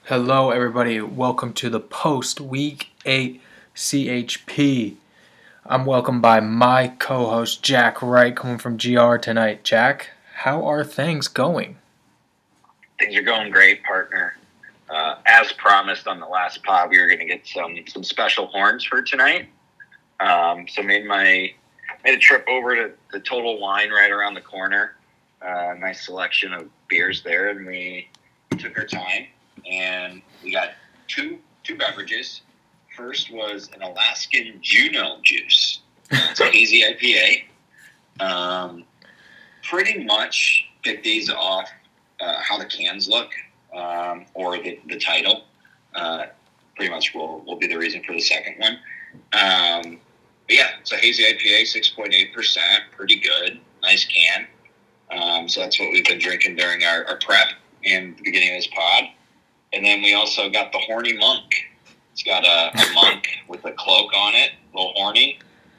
Hello, everybody. Welcome to the post Week 8 CHP. I'm welcomed by my co-host Jack Wright, coming from GR tonight. Jack, how are things going? Things are going great, partner. As promised on the last pod, we were going to get some special horns for tonight. So made a trip over to the Total Wine right around the corner. Nice selection of beers there, and we took our time. And we got two beverages. First was an Alaskan Juno juice. It's a hazy IPA. Pretty much pick these off how the cans look or the title. Pretty much will be the reason for the second one. But yeah, it's a hazy IPA, 6.8%. Pretty good. Nice can. So that's what we've been drinking during our prep and the beginning of this pod. And then we also got the Horny Monk. It's got a monk with a cloak on it, a little horny,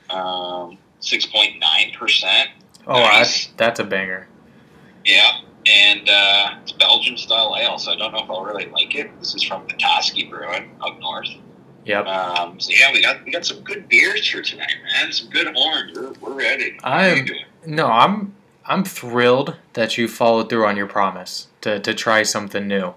6.9%. Oh, nice. That's a banger. Yeah, and it's Belgian-style ale, so I don't know if I'll really like it. This is from Petoskey Brewing up north. Yep. So yeah, we got some good beers for tonight, man. Some good horns. We're ready. How are you doing? I'm thrilled that you followed through on your promise to try something new.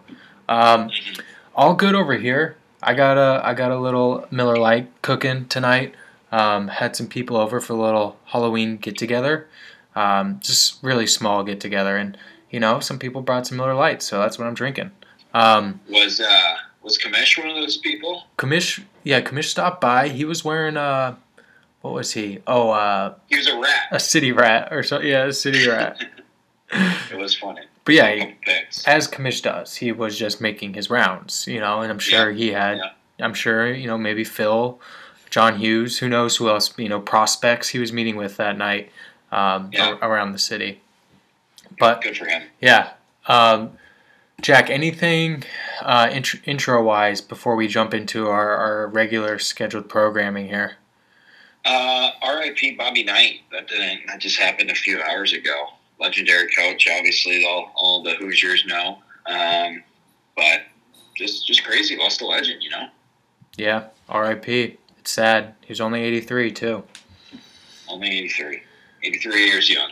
All good over here. I got a little Miller Lite cooking tonight. Had some people over for a little Halloween get together. Just really small get together, and some people brought some Miller Lite, so that's what I'm drinking. Was Kamish one of those people? Kamish stopped by. He was wearing what was he? He was a rat. A city rat or so. Yeah, a city rat. It was funny. But yeah, as Kamish does, he was just making his rounds, and I'm sure he had. Yeah. I'm sure maybe Phil, John Hughes, who knows who else prospects he was meeting with that night around the city. But good for him. Yeah, Jack, anything intro wise before we jump into our regular scheduled programming here? R.I.P. Bobby Knight. That just happened a few hours ago. Legendary coach, obviously all the Hoosiers know, but just crazy. Lost a legend, Yeah, R.I.P. It's sad. He was only 83 too. Only 83 years young.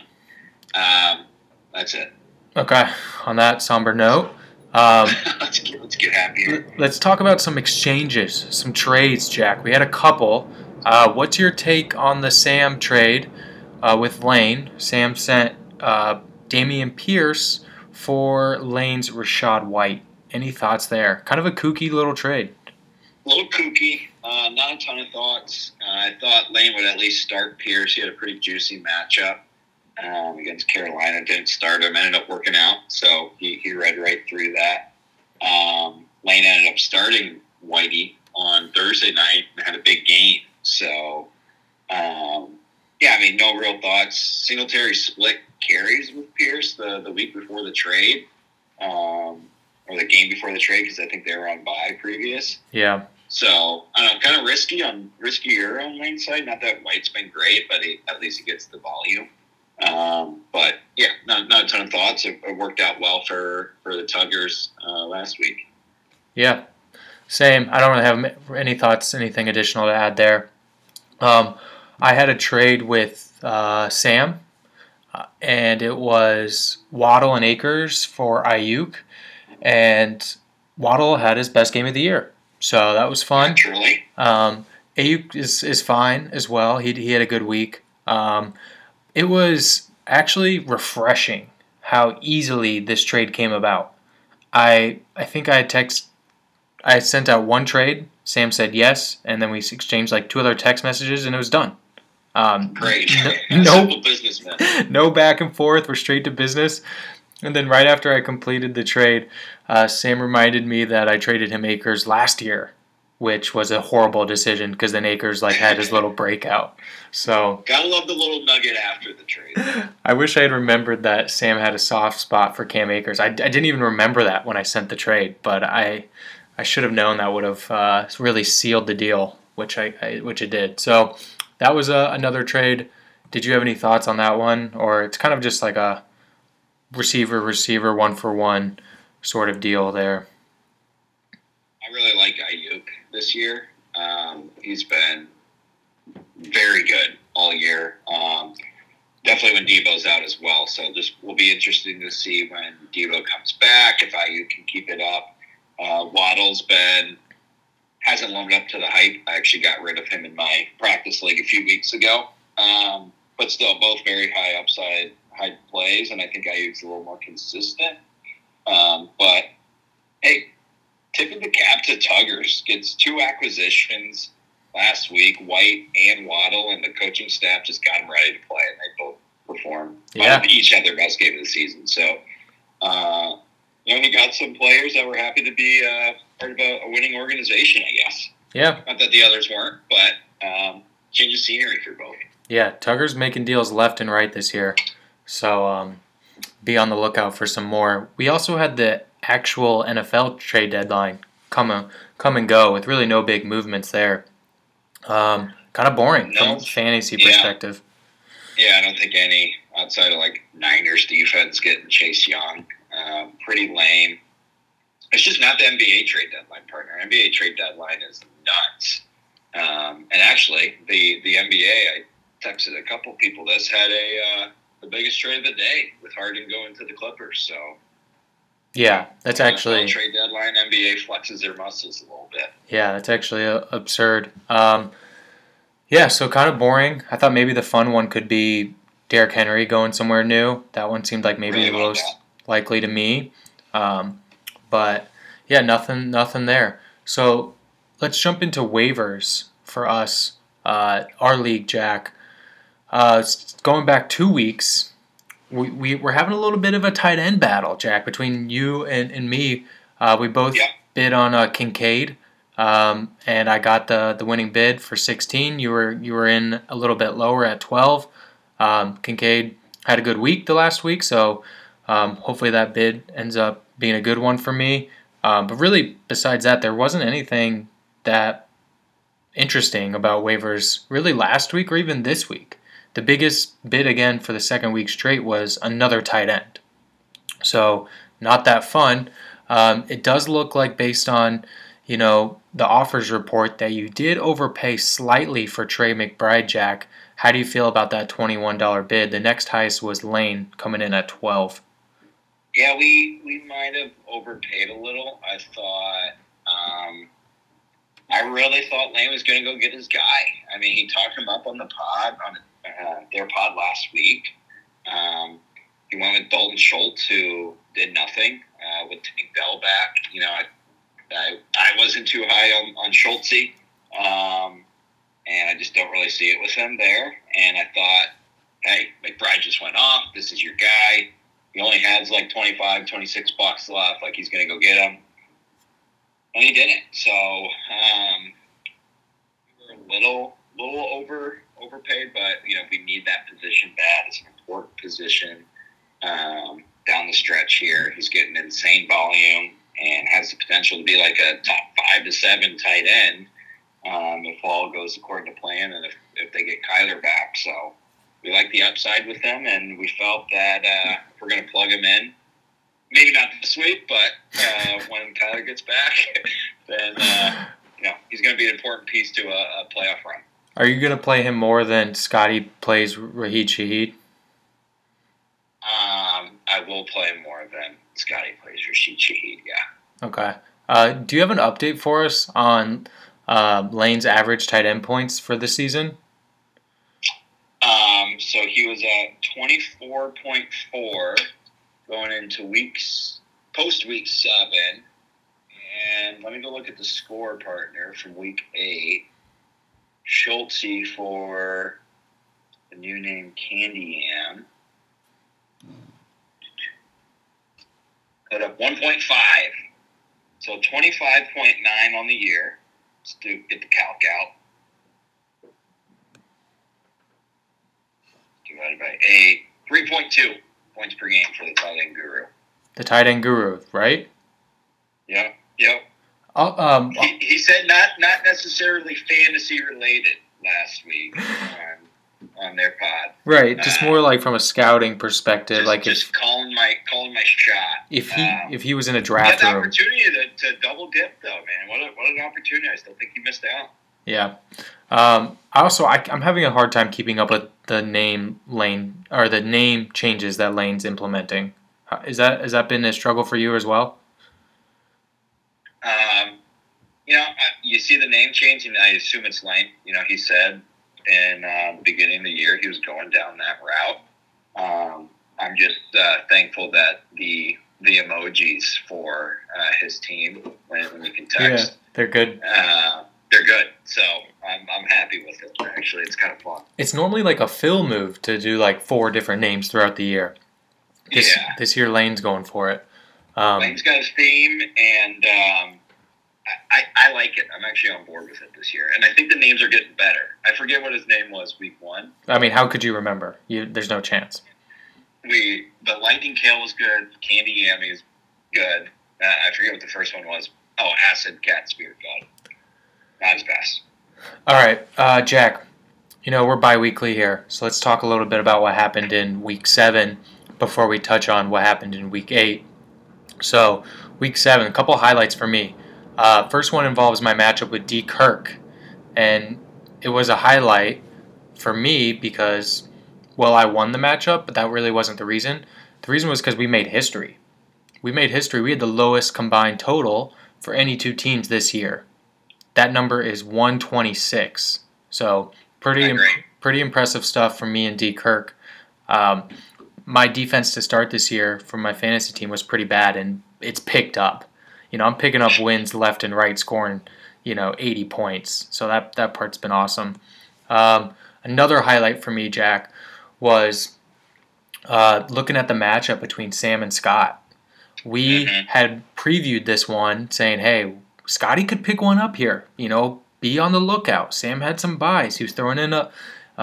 That's it. Okay. On that somber note, let's get happier. Let's talk about some exchanges, some trades, Jack. We had a couple. What's your take on the Sam trade with Lane? Sam sent Dameon Pierce for Lane's Rashad White. Any thoughts there? Kind of a kooky little trade. A little kooky. Not a ton of thoughts. I thought Lane would at least start Pierce. He had a pretty juicy matchup against Carolina. Didn't start him. Ended up working out. So he read right through that. Lane ended up starting Whitey on Thursday night and had a big game. So, no real thoughts. Singletary split carries with Pierce the week before the trade, or the game before the trade, because I think they were on bye previous. Yeah. So, I don't know, kind of riskier on Lane's side. Not that White's been great, but at least he gets the volume. But, yeah, not a ton of thoughts. It worked out well for the Tuggers last week. Yeah, same. I don't really have any thoughts, anything additional to add there. I had a trade with Sam, and it was Waddle and Akers for Ayuk, and Waddle had his best game of the year, so that was fun. Naturally. Ayuk is fine as well. He had a good week. It was actually refreshing how easily this trade came about. I think I sent out one trade. Sam said yes, and then we exchanged like 2 other text messages, and it was done. Great. Simple businessman. No back and forth. We're straight to business. And then right after I completed the trade, Sam reminded me that I traded him Akers last year, which was a horrible decision because then Akers had his little breakout. So gotta love the little nugget after the trade. I wish I had remembered that Sam had a soft spot for Cam Akers. I didn't even remember that when I sent the trade, but I should have known that would have really sealed the deal, which it did. So that was another trade. Did you have any thoughts on that one, or it's kind of just like a receiver 1-for-1 sort of deal there? like Ayuk this year. He's been very good all year. Definitely when Debo's out as well. So just will be interesting to see when Debo comes back, if Ayuk can keep it up. Waddle's hasn't lived up to the hype. I actually got rid of him in my practice league a few weeks ago. But still, both very high upside, high plays, and I think Ayuk's a little more consistent. But, hey, tipping the cap to Tuggers. Gets 2 acquisitions last week, White and Waddle, and the coaching staff just got them ready to play, and they both performed. Yeah. Each had their best game of the season. So, you got some players that were happy to be part of a winning organization, I guess. Yeah. Not that the others weren't, but change of scenery for both. Yeah, Tugger's making deals left and right this year. So be on the lookout for some more. We also had the actual NFL trade deadline come and go with really no big movements there. Kind of boring from a fantasy perspective. Yeah, I don't think any outside of Niners defense getting Chase Young. Pretty lame. It's just not the NBA trade deadline, partner. NBA trade deadline is nuts. And actually, the NBA, I texted a couple people this, had the biggest trade of the day with Harden going to the Clippers. So yeah, that's actually trade deadline. NBA flexes their muscles a little bit. Yeah, that's actually absurd. Yeah, so kind of boring. I thought maybe the fun one could be Derrick Henry going somewhere new. That one seemed like maybe the most likely to me. But yeah, nothing there. So let's jump into waivers for us, our league, Jack. Going back 2 weeks, we're having a little bit of a tight end battle, Jack, between you and me. We both bid on Kincaid, and I got the winning bid for 16. You were in a little bit lower at 12. Kincaid had a good week the last week, so hopefully that bid ends up being a good one for me. But really, besides that, there wasn't anything that interesting about waivers really last week or even this week. The biggest bid again for the second week straight was another tight end. So not that fun. It does look like based on, the offers report that you did overpay slightly for Trey McBride, Jack. How do you feel about that $21 bid? The next highest was Lane coming in at 12. Yeah, we might have overpaid a little. I really thought Lane was going to go get his guy. I mean, he talked him up on the pod, on their pod last week. He went with Dalton Schultz, who did nothing with Tank Dell back. I wasn't too high on Schultzy, and I just don't really see it with him there. And I thought, hey, McBride just went off. This is your guy. He only has $25, $26 left. He's going to go get him. And he didn't. So we were a little overpaid, but we need that position bad. It's an important position down the stretch here. He's getting insane volume and has the potential to be like a top 5 to 7 tight end if all goes according to plan and if they get Kyler back. So we like the upside with them, and we felt that if we're going to plug him in, maybe not this week, but when Kyler gets back, then he's going to be an important piece to a playoff run. Are you going to play him more than Scotty plays Rashid Shaheed? I will play him more than Scotty plays Rashid Shaheed, yeah. Okay. Do you have an update for us on Lane's average tight end points for the season? So he was at 24.4 going into post week 7. And let me go look at the score, partner, from week 8. Schultzy for the new name Candy Am. Put up 1.5. So 25.9 on the year. Let's get the calc out. Divided by 8. 3.2 points per game for the tight end guru. The tight end guru, right? Yep. He said not necessarily fantasy related last week. on their pod. Right, just more like from a scouting perspective, just calling my shot. If he was in a draft room, room, opportunity to double dip though, man. What an opportunity! I still think he missed out. Yeah. I'm having a hard time keeping up with the name changes that Lane's implementing. Has that been a struggle for you as well? You see the name change, and I assume it's Lane. He said in the beginning of the year he was going down that route. I'm just thankful that the emojis for his team when you can text, yeah, they're good. They're good, so I'm happy with it. Actually, it's kind of fun. It's normally like a Phil move to do like 4 different names throughout the year. This year Lane's going for it. Lane's got his theme, and I like it. I'm actually on board with it this year, and I think the names are getting better. I forget what his name was week 1. I mean, how could you remember? There's no chance. But Lightning Kale was good. Candy Yammy is good. I forget what the first one was. Oh, Acid Cat Spirit God. Not his best. All right, Jack. We're bi-weekly here, so let's talk a little bit about what happened in Week 7 before we touch on what happened in Week 8. So, Week 7, a couple highlights for me. First one involves my matchup with D. Kirk, and it was a highlight for me because, well, I won the matchup, but that really wasn't the reason. The reason was because we made history. We made history. We had the lowest combined total for any 2 teams this year. That number is 126. So pretty impressive stuff from me and D. Kirk. My defense to start this year from my fantasy team was pretty bad, and it's picked up. I'm picking up wins left and right, scoring 80 points. So that part's been awesome. Another highlight for me, Jack, was looking at the matchup between Sam and Scott. We had previewed this one saying, hey, Scotty could pick one up here. Be on the lookout. Sam had some buys. He was throwing in a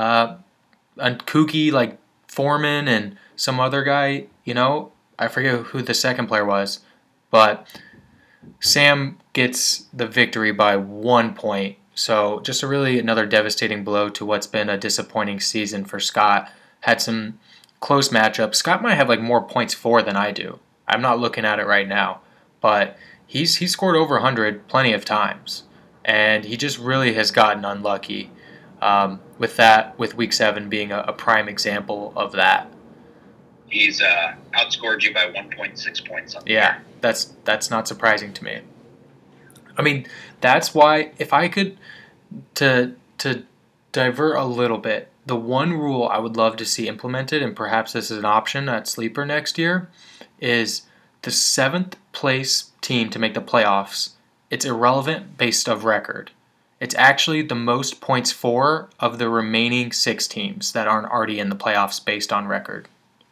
kooky like Foreman and some other guy. I forget who the second player was, but Sam gets the victory by 1 point. So just another devastating blow to what's been a disappointing season for Scott. Had some close matchups. Scott might have like more points for than I do. I'm not looking at it right now, but he's scored over 100 plenty of times, and he just really has gotten unlucky. With Week 7 being a prime example of that. He's outscored you by 1.6 points on the year. That's not surprising to me. I mean, that's why if I could to divert a little bit, the one rule I would love to see implemented, and perhaps this is an option at Sleeper next year, is the 7th place team to make the playoffs. It's irrelevant based of record. It's actually the most points for of the remaining 6 teams that aren't already in the playoffs based on record.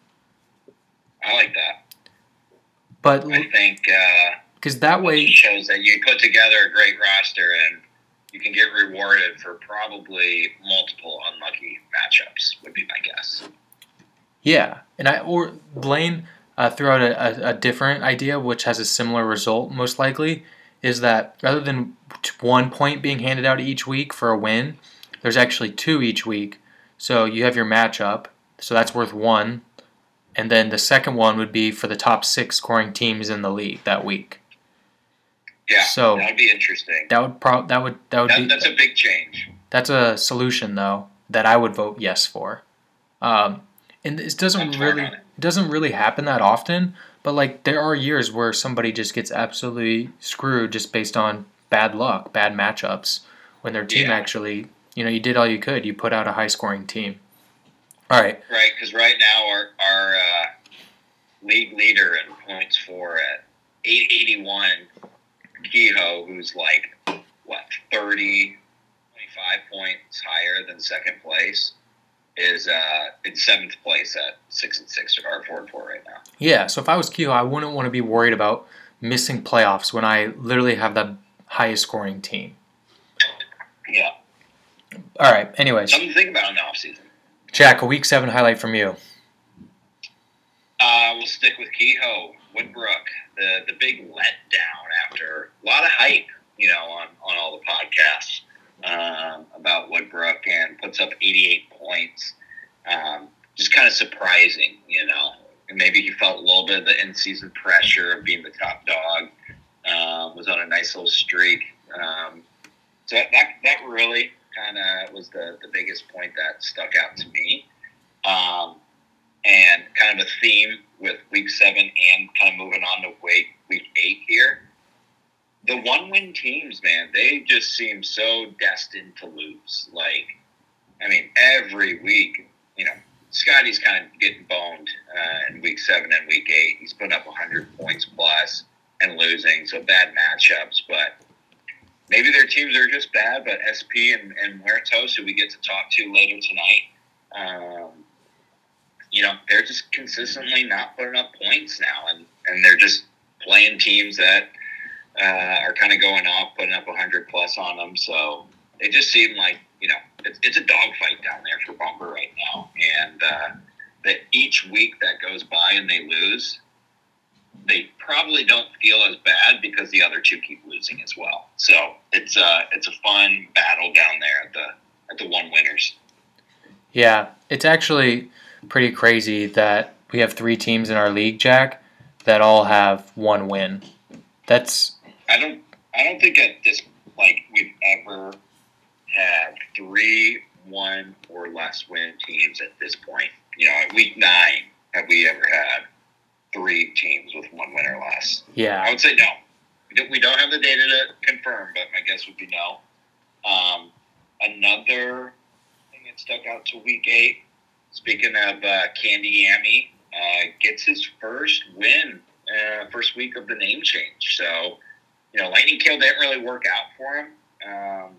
I like that. But I think because that way it shows that you put together a great roster and you can get rewarded for probably multiple unlucky matchups, would be my guess. Yeah, and Blaine threw out a different idea, which has a similar result, most likely, is that rather than 1 point being handed out each week for a win, there's actually 2 each week. So you have your matchup, so that's worth 1, and then the second one would be for the top 6 scoring teams in the league that week. Yeah, so that would be interesting. That's a big change. That's a solution though that I would vote yes for. And it doesn't really happen that often, but like there are years where somebody just gets absolutely screwed just based on bad luck, bad matchups, when their team actually, you did all you could. You put out a high-scoring team. All right. Right, because right now our league leader in points for at 881, Kehoe, who's like, 25 points higher than second place, is in 7th place at 6-6 or 4-4 right now. Yeah, so if I was Kehoe, I wouldn't want to be worried about missing playoffs when I literally have the highest scoring team. Yeah. All right, anyways. Something to think about in the offseason. Jack, a Week 7 highlight from you. We'll stick with Kehoe, Woodbrook, the big letdown after a lot of hype, on all the podcasts about Woodbrook and puts up 88 points. Just kind of surprising, And maybe he felt a little bit of the in-season pressure of being the top dog. Was on a nice little streak. So that really kind of was the biggest point that stuck out to me. And kind of a theme with Week 7 and kind of moving on to Week 8 here. The one-win teams, man, they just seem so destined to lose. Every week, Scotty's kind of getting boned in Week 7 and Week 8. He's putting up 100 points plus and losing, so bad matchups. But maybe their teams are just bad, but SP and Muertos, who we get to talk to later tonight, they're just consistently not putting up points now. And they're just playing teams that are kind of going off, putting up 100 plus on them. So it just seemed like, it's a dogfight down there for Bumper right now. And that each week that goes by and they lose, they probably don't feel as bad because the other two keep losing as well. So it's a fun battle down there at the one winners. Yeah, it's actually pretty crazy that we have 3 teams in our league, Jack, that all have 1 win. That's I don't think at this we've ever had 3 1 or less win teams at this point. At Week 9, have we ever had 3 teams with 1 win or less? Yeah. I would say no. We don't have the data to confirm, but my guess would be no. Another thing that stuck out to Week 8, speaking of Candy Yami, gets his first win, first week of the name change. So, Lightning Kill didn't really work out for him.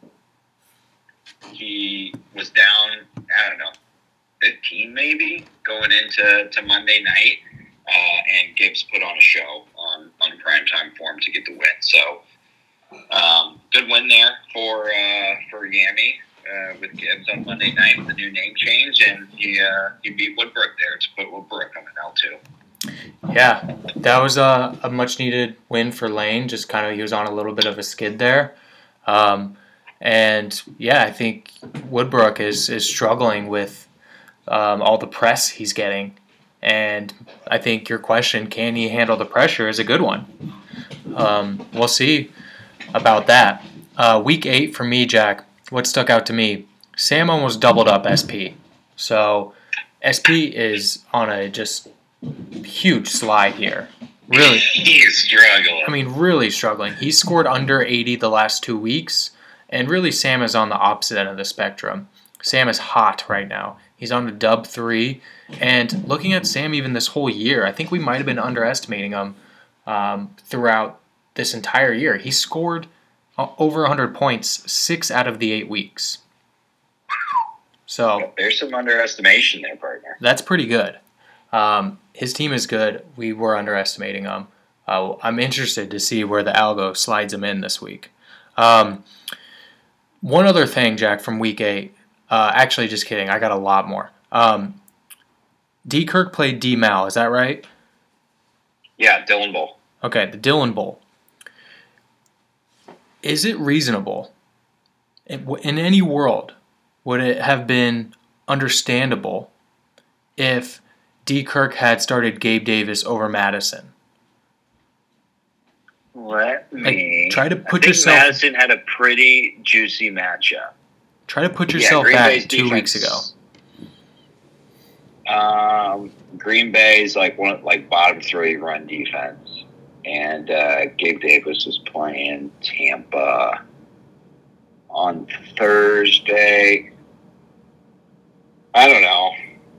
He was down, 15 maybe, going into Monday night, and Gibbs put on a show on primetime for him to get the win. So, good win there for Yami with Gibbs on Monday night with the new name change, and he beat Woodbrook there to put Woodbrook on an L2. Yeah, that was a much-needed win for Lane. Just kind of he was on a little bit of a skid there. And, yeah, I think Woodbrook is struggling with all the press he's getting. And I think your question, can he handle the pressure, is a good one. We'll see about that. Week 8 for me, Jack, what stuck out to me, Sam almost doubled up SP. So SP is on a just huge slide here. Really. He's struggling. Really struggling. He's scored under 80 the last 2 weeks. And really, Sam is on the opposite end of the spectrum. Sam is hot right now. He's on a dub 3. And looking at Sam even this whole year, I think we might have been underestimating him throughout this entire year. He scored over 100 points 6 out of the 8 weeks. So there's some underestimation there, partner. That's pretty good. His team is good. We were underestimating him. I'm interested to see where the algo slides him in this week. One other thing, Jack, from Week 8. Actually, just kidding. I got a lot more. D. Kirk played D. Mal. Is that right? Yeah, Dylan Bowl. Okay, the Dylan Bowl. Is it reasonable, in any world, would it have been understandable if D. Kirk had started Gabe Davis over Madison? Try to put yourself. Madison had a pretty juicy matchup. Try to put yourself back 2 weeks ago. Green Bay's bottom 3 run defense, and Gabe Davis was playing Tampa on Thursday. I don't know.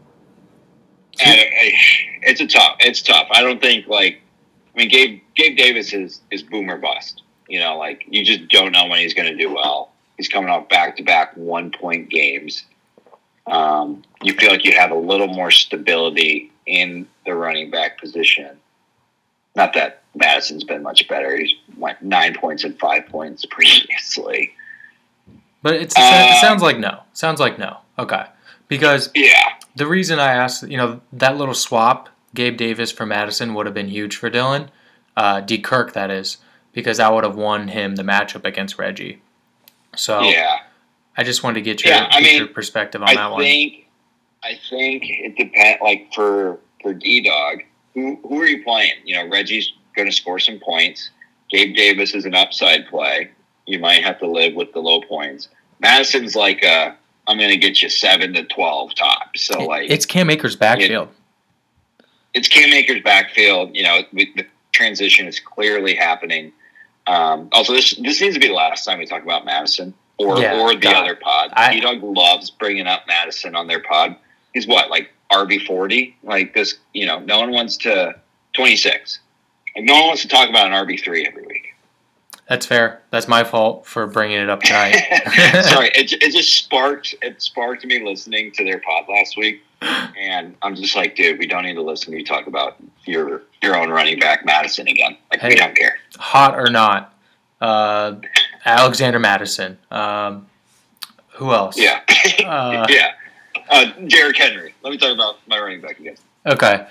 It's tough. I don't think Gabe Davis is boom or bust. You just don't know when he's going to do well. He's coming off back-to-back 1-point games. You feel like you have a little more stability in the running back position. Not that Madison's been much better. He's went 9 points and 5 points previously. But it sounds like no. Sounds like no. Okay. Because the reason I asked, that little swap, Gabe Davis for Madison, would have been huge for Dylan. D. Kirk, that is, because that would have won him the matchup against Reggie. So I just wanted to get your perspective on that one. I think it depends. Like for D-Dog, who are you playing? You know, Reggie's going to score some points. Gabe Davis is an upside play. You might have to live with the low points. Madison's like I'm going to get you 7 to 12 tops. So like it's Cam Akers' backfield. It's Cam Akers' backfield. You know, the transition is clearly happening. Also, this needs to be the last time we talk about Madison or the other pod. D-Dog loves bringing up Madison on their pod. He's what, like RB40? Like this, you know, no one wants to 26. Like no one wants to talk about an RB3 every week. That's fair. That's my fault for bringing it up tonight. Sorry, it just sparked me listening to their pod last week, and I'm just like, dude, we don't need to listen to you talk about your own running back Madison again. Like we don't care. Hot or not, Alexander Madison. Who else? Yeah, Derrick Henry. Let me talk about my running back again. Okay.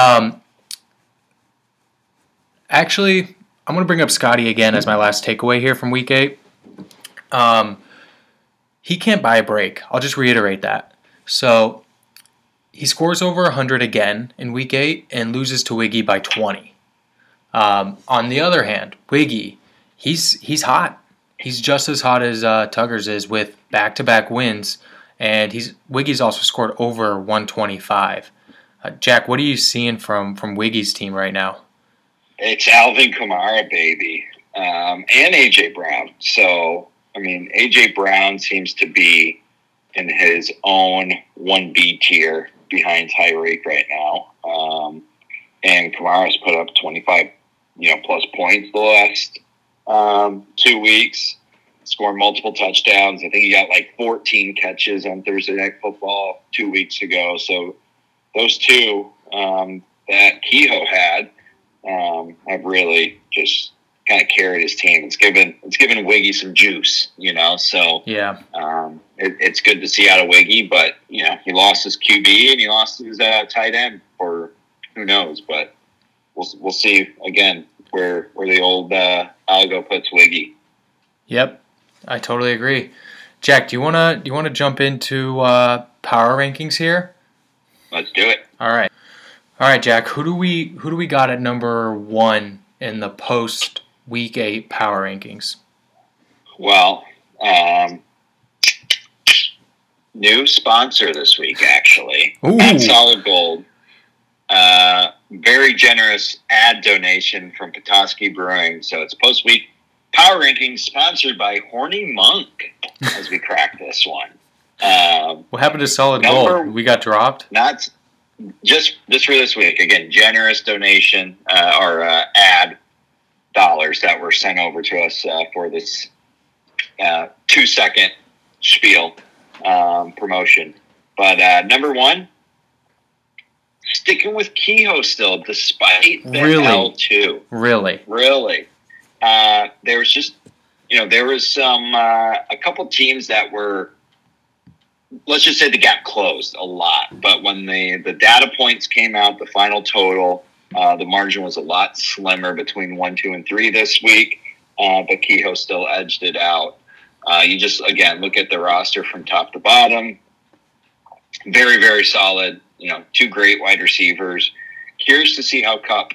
Actually, I'm going to bring up Scotty again as my last takeaway here from Week 8. He can't buy a break. I'll just reiterate that. So, he scores over 100 again in Week 8 and loses to Wiggy by 20. On the other hand, Wiggy, he's hot. He's just as hot as Tuggers is with back-to-back wins, and Wiggy's also scored over 125. Jack, what are you seeing from Wiggy's team right now? It's Alvin Kamara, baby, and A.J. Brown. So, I mean, A.J. Brown seems to be in his own 1B tier behind Tyreek right now. And Kamara's put up 25, plus points the last 2 weeks, scored multiple touchdowns. I think he got like 14 catches on Thursday Night Football 2 weeks ago. So those two that Kehoe had, have really just kind of carried his team. It's given Wiggy some juice, So yeah, it's good to see out of Wiggy, but he lost his QB and he lost his tight end for who knows. But we'll see again where the old Algo puts Wiggy. Yep, I totally agree. Jack, do you wanna jump into power rankings here? Let's do it. All right, Jack. Who do we got at number 1 in the post Week 8 power rankings? Well, new sponsor this week, actually. At Solid Gold. Very generous ad donation from Petoskey Brewing. So it's post week power rankings sponsored by Horny Monk as we crack this one. What happened to Solid Gold? We got dropped? Not just for this week. Again, generous donation or ad dollars that were sent over to us for this 2-second spiel promotion. But number 1, sticking with Kehoe still, despite the L2. Really? There was just, there was some a couple teams that were, let's just say the gap closed a lot. But when the data points came out, the final total, the margin was a lot slimmer between 1, 2, and 3 this week. But Kehoe still edged it out. You just, again, look at the roster from top to bottom. Very, very solid. 2 great wide receivers. Curious to see how Kupp,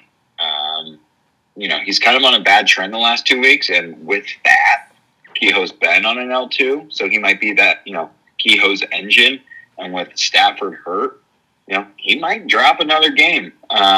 he's kind of on a bad trend the last 2 weeks. And with that, Kehoe's been on an L2. So he might be that, Kehoe's engine, and with Stafford hurt, he might drop another game.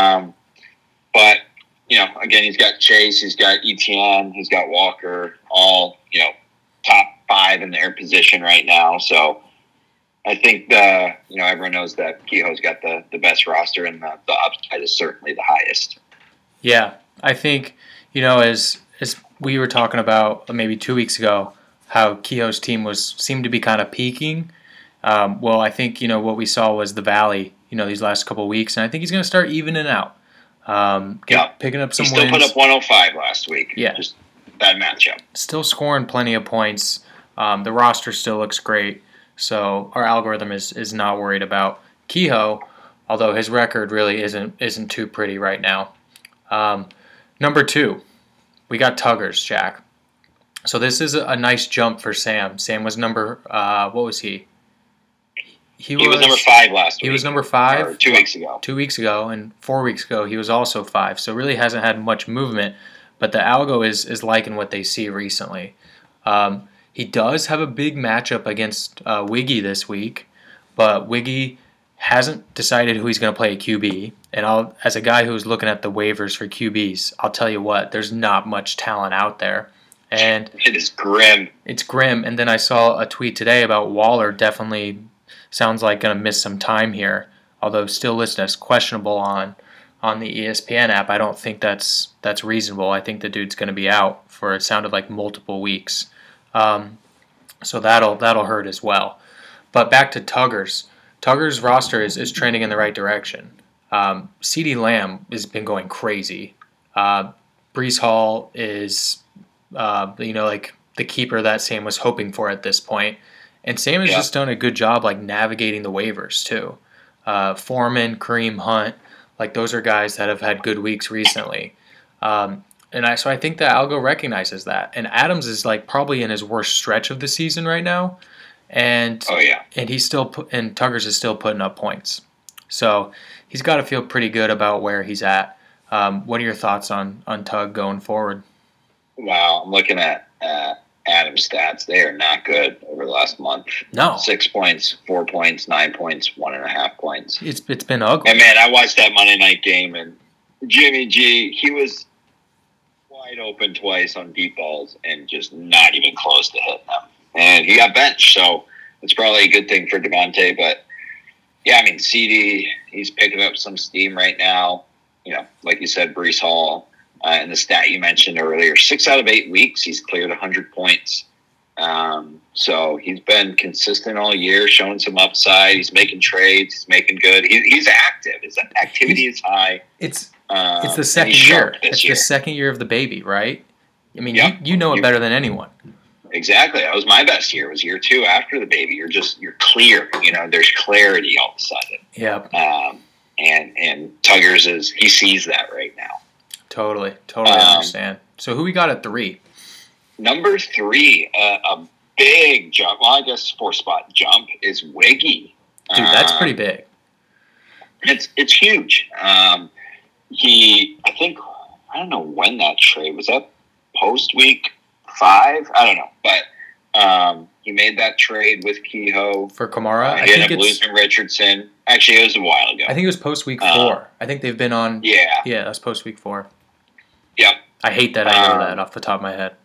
But again, he's got Chase, he's got ETN, he's got Walker, all top 5 in their position right now. So I think everyone knows that Kehoe's got the best roster, and the upside is certainly the highest. Yeah, I think as we were talking about maybe 2 weeks ago, how Kehoe's team seemed to be kind of peaking. Well, I think what we saw was the valley. These last couple of weeks, and I think he's going to start evening out. Picking up some wins. He still put up 105 last week. Yeah, just bad matchup. Still scoring plenty of points. The roster still looks great, so our algorithm is not worried about Kehoe, although his record really isn't too pretty right now. Number 2, we got Tuggers, Jack. So this is a nice jump for Sam. Sam was number what was he? He was number 5 last week. He was number 5 or 2 weeks ago. 2 weeks ago, and 4 weeks ago he was also 5. So really hasn't had much movement. But the algo is liking what they see recently. He does have a big matchup against Wiggy this week, but Wiggy hasn't decided who he's going to play at QB. And as a guy who's looking at the waivers for QBs, I'll tell you what, there's not much talent out there. And it is grim. It's grim. And then I saw a tweet today about Waller definitely sounds like going to miss some time here, although still listed as questionable on the ESPN app. I don't think that's reasonable. I think the dude's going to be out for, it sounded like, multiple weeks. So that'll hurt as well. But back to Tugger's. Tugger's roster is trending in the right direction. CeeDee Lamb has been going crazy. Breece Hall is, like the keeper that Sam was hoping for at this point. And Sam has just done a good job like navigating the waivers too. Foreman, Kareem Hunt, like those are guys that have had good weeks recently. So I think the algo recognizes that. And Adams is like probably in his worst stretch of the season right now. And and he's still and Tuggers is still putting up points. So he's got to feel pretty good about where he's at. What are your thoughts on Tug going forward? Wow, I'm looking at Adam's stats. They are not good over the last month. No. 6 points, 4 points, 9 points, 1.5 points. It's been ugly. And man, I watched that Monday night game, and Jimmy G, he was wide open twice on deep balls and just not even close to hitting them. And he got benched, so it's probably a good thing for Devontae. But yeah, I mean, CD, he's picking up some steam right now. Like you said, Breece Hall. And the stat you mentioned earlier, 6 out of 8 weeks, he's cleared 100 points. So he's been consistent all year, showing some upside. He's making trades. He's making good. He's active. His activity is high. It's the second year. It's the second year of the baby, right? I mean, you know it better than anyone. Exactly. That was my best year. It was year 2 after the baby. You're clear. There's clarity all of a sudden. Yeah. And Tuggers he sees that right now. Totally understand. So who we got at 3? Number 3, a big jump. Well, I guess 4-spot jump is Wiggy. Dude, that's pretty big. It's huge. I don't know when that trade was. That post week 5. I don't know, but he made that trade with Kehoe for Kamara. He ended up losing Richardson. Actually, it was a while ago. I think it was post week 4. I think they've been on. Yeah, that's post week 4. Yep. I hate that I know that off the top of my head.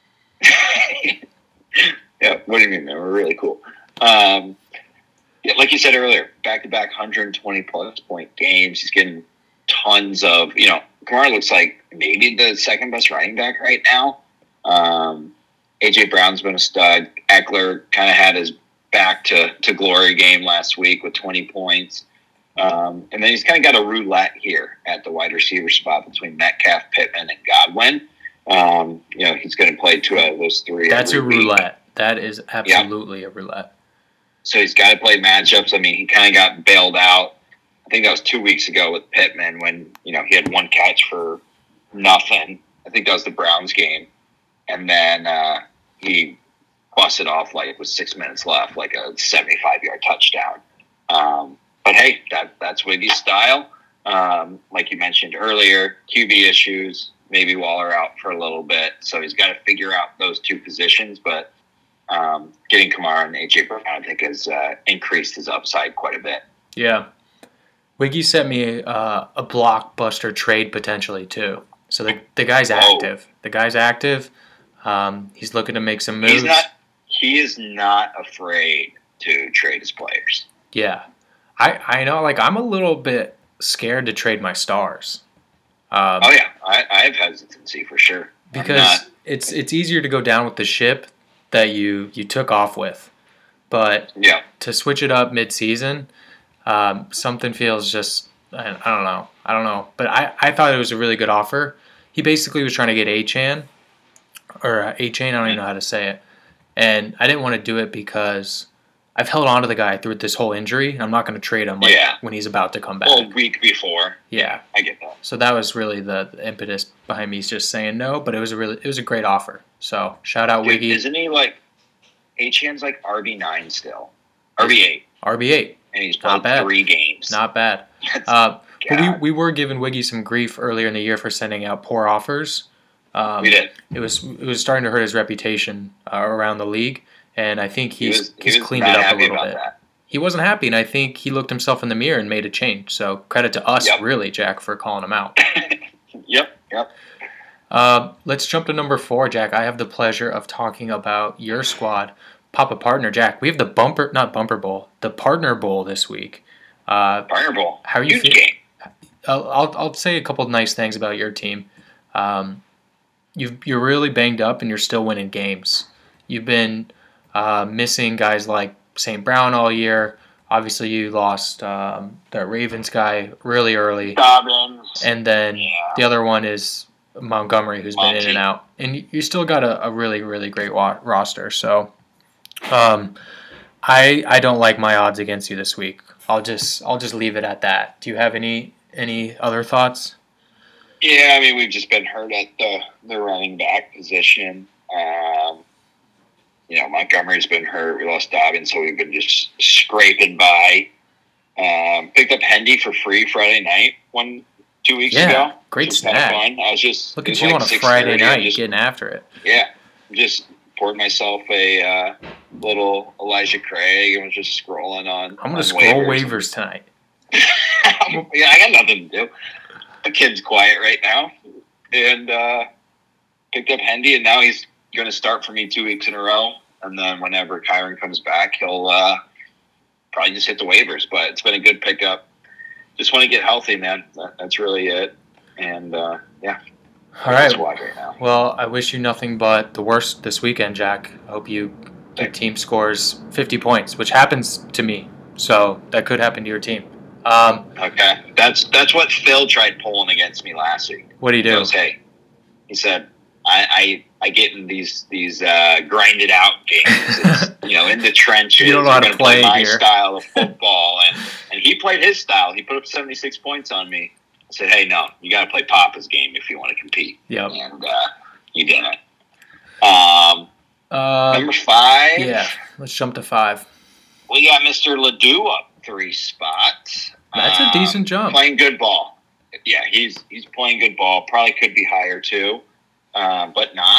Yeah, what do you mean, man? We're really cool. Like you said earlier, back-to-back 120-plus point games. He's getting tons of, Kamara looks like maybe the second-best running back right now. A.J. Brown's been a stud. Eckler kind of had his back to glory game last week with 20 points. And then he's kind of got a roulette here at the wide receiver spot between Metcalf, Pittman, and Godwin. He's going to play 2 out of those 3. That's a roulette. That is absolutely a roulette. So he's got to play matchups. I mean, he kind of got bailed out. I think that was 2 weeks ago with Pittman when, he had 1 catch for nothing. I think that was the Browns game. And then he busted off with 6 minutes left, like a 75-yard touchdown. But hey, that's Wiggy's style. Like you mentioned earlier, QB issues, maybe Waller out for a little bit. So he's got to figure out those 2 positions. But getting Kamara and A.J. Brown, I think, has increased his upside quite a bit. Yeah. Wiggy sent me a blockbuster trade potentially, too. So the guy's active. The guy's active. He's looking to make some moves. He is not afraid to trade his players. Yeah. I know, I'm a little bit scared to trade my stars. I have hesitancy for sure. Because it's easier to go down with the ship that you took off with. But to switch it up mid-season, something feels just, I don't know. But I thought it was a really good offer. He basically was trying to get Achane, I don't even know how to say it. And I didn't want to do it because I've held on to the guy through this whole injury. And I'm not going to trade him when he's about to come back. Well, a week before. Yeah. I get that. So that was really the impetus behind me just saying no, but it was a great offer. So shout out Dude, Wiggy. isn't he like Achan's like RB9 still? RB8. RB8. And he's Not played bad. 3 games. Not bad. But we were giving Wiggy some grief earlier in the year for sending out poor offers. We did. It was starting to hurt his reputation around the league, and I think he's cleaned not it up a happy little about bit. that. He wasn't happy, and I think he looked himself in the mirror and made a change. So credit to us, Yep. really, Jack, for calling him out. Yep. Let's jump to number 4, Jack. I have the pleasure of talking about your squad, Papa Partner. Jack, we have the the Partner Bowl this week. Partner Bowl. How are you Huge feeling? game. I'll say a couple of nice things about your team. You're really banged up and you're still winning games. You've been missing guys like St. Brown all year. Obviously, you lost that Ravens guy really early. Dobbins. And then the other one is Montgomery, who's been in and out. And you still got a really, really great roster. So I don't like my odds against you this week. I'll just leave it at that. Do you have any other thoughts? Yeah, I mean, we've just been hurt at the running back position. Montgomery's been hurt. We lost Dobbins, so we've been just scraping by. Picked up Hendy for free Friday night 2 weeks ago. Great Just snag. fun. I was just Look at you on a Friday night getting after it. Yeah, just poured myself a little Elijah Craig and was just scrolling on. I'm going to scroll waivers tonight. Yeah, I got nothing to do. The kid's quiet right now, and picked up Hendy, and now he's going to start for me 2 weeks in a row. And then whenever Kyron comes back, he'll probably just hit the waivers. But it's been a good pickup. Just want to get healthy, man. That's really it. And yeah. All right. Right now. Well, I wish you nothing but the worst this weekend, Jack. I hope your team scores 50 points, which happens to me. So that could happen to your team. Okay, that's what Phil tried pulling against me last week. What do you do? He goes, hey, he said, I get in these grinded out games. It's, in the trenches. You don't know how to play my here. Style of football, and he played his style. He put up 76 points on me. I said, hey, no, you got to play Papa's game if you want to compete. Yep. And you didn't. Number 5. Yeah, let's jump to 5. We got Mr. Ledoux up 3 spots. That's a decent jump. Playing good ball. Yeah, he's playing good ball. Probably could be higher too, but not.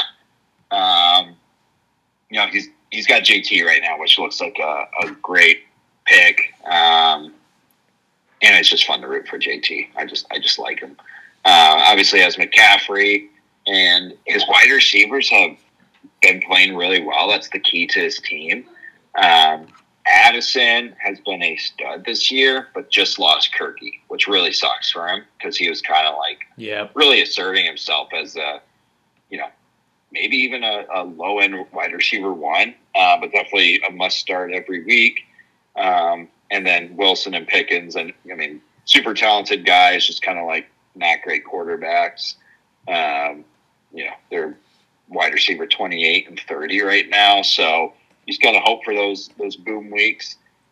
He's got JT right now, which looks like a great pick. And it's just fun to root for JT. I just like him. Obviously, has McCaffrey, and his wide receivers have been playing really well. That's the key to his team. Addison has been a stud this year, but just lost Kirky, which really sucks for him because he was kind of like really asserting himself as maybe even a low-end wide receiver 1, but definitely a must-start every week. And then Wilson and Pickens, and super talented guys, just kind of like not great quarterbacks. They're wide receiver 28 and 30 right now, so he's got to hope for those boom weeks.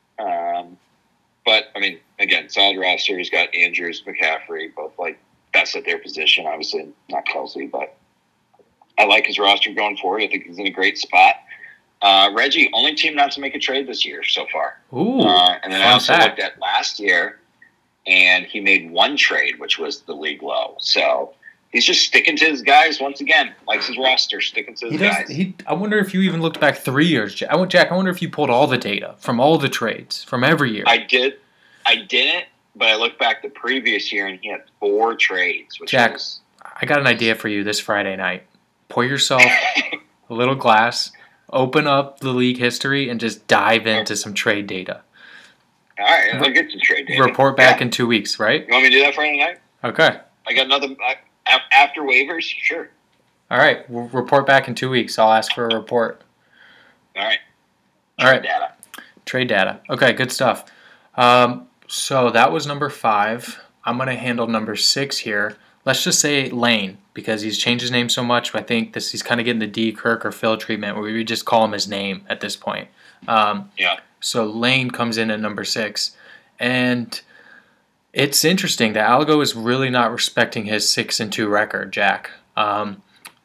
But, again, solid roster. He's got Andrews, McCaffrey, both like best at their position. Obviously not Kelsey, but I like his roster going forward. I think he's in a great spot. Reggie, only team not to make a trade this year so far. Ooh, and then I also looked at last year, and he made 1 trade, which was the league low. So he's just sticking to his guys once again. Likes his roster, sticking to his guys. I wonder if you even looked back 3 years, Jack. I wonder if you pulled all the data from all the trades from every year. I didn't, but I looked back the previous year, and he had 4 trades. Which Jack, I got an idea for you this Friday night. Pour yourself a little glass, open up the league history, and just dive into some trade data. All right, I'll get some trade data. Report back in 2 weeks, right? You want me to do that Friday night? Okay. I got another after waivers. Sure. All right, we'll report back in 2 weeks. I'll ask for a report. All right. Trade data. Okay, good stuff. So that was number 5. I'm going to handle number 6 here. Let's just say Lane, because he's changed his name so much. I think he's kind of getting the D, Kirk, or Phil treatment, where we just call him his name at this point. So Lane comes in at number 6. And it's interesting that Algo is really not respecting his 6-2 record, Jack. I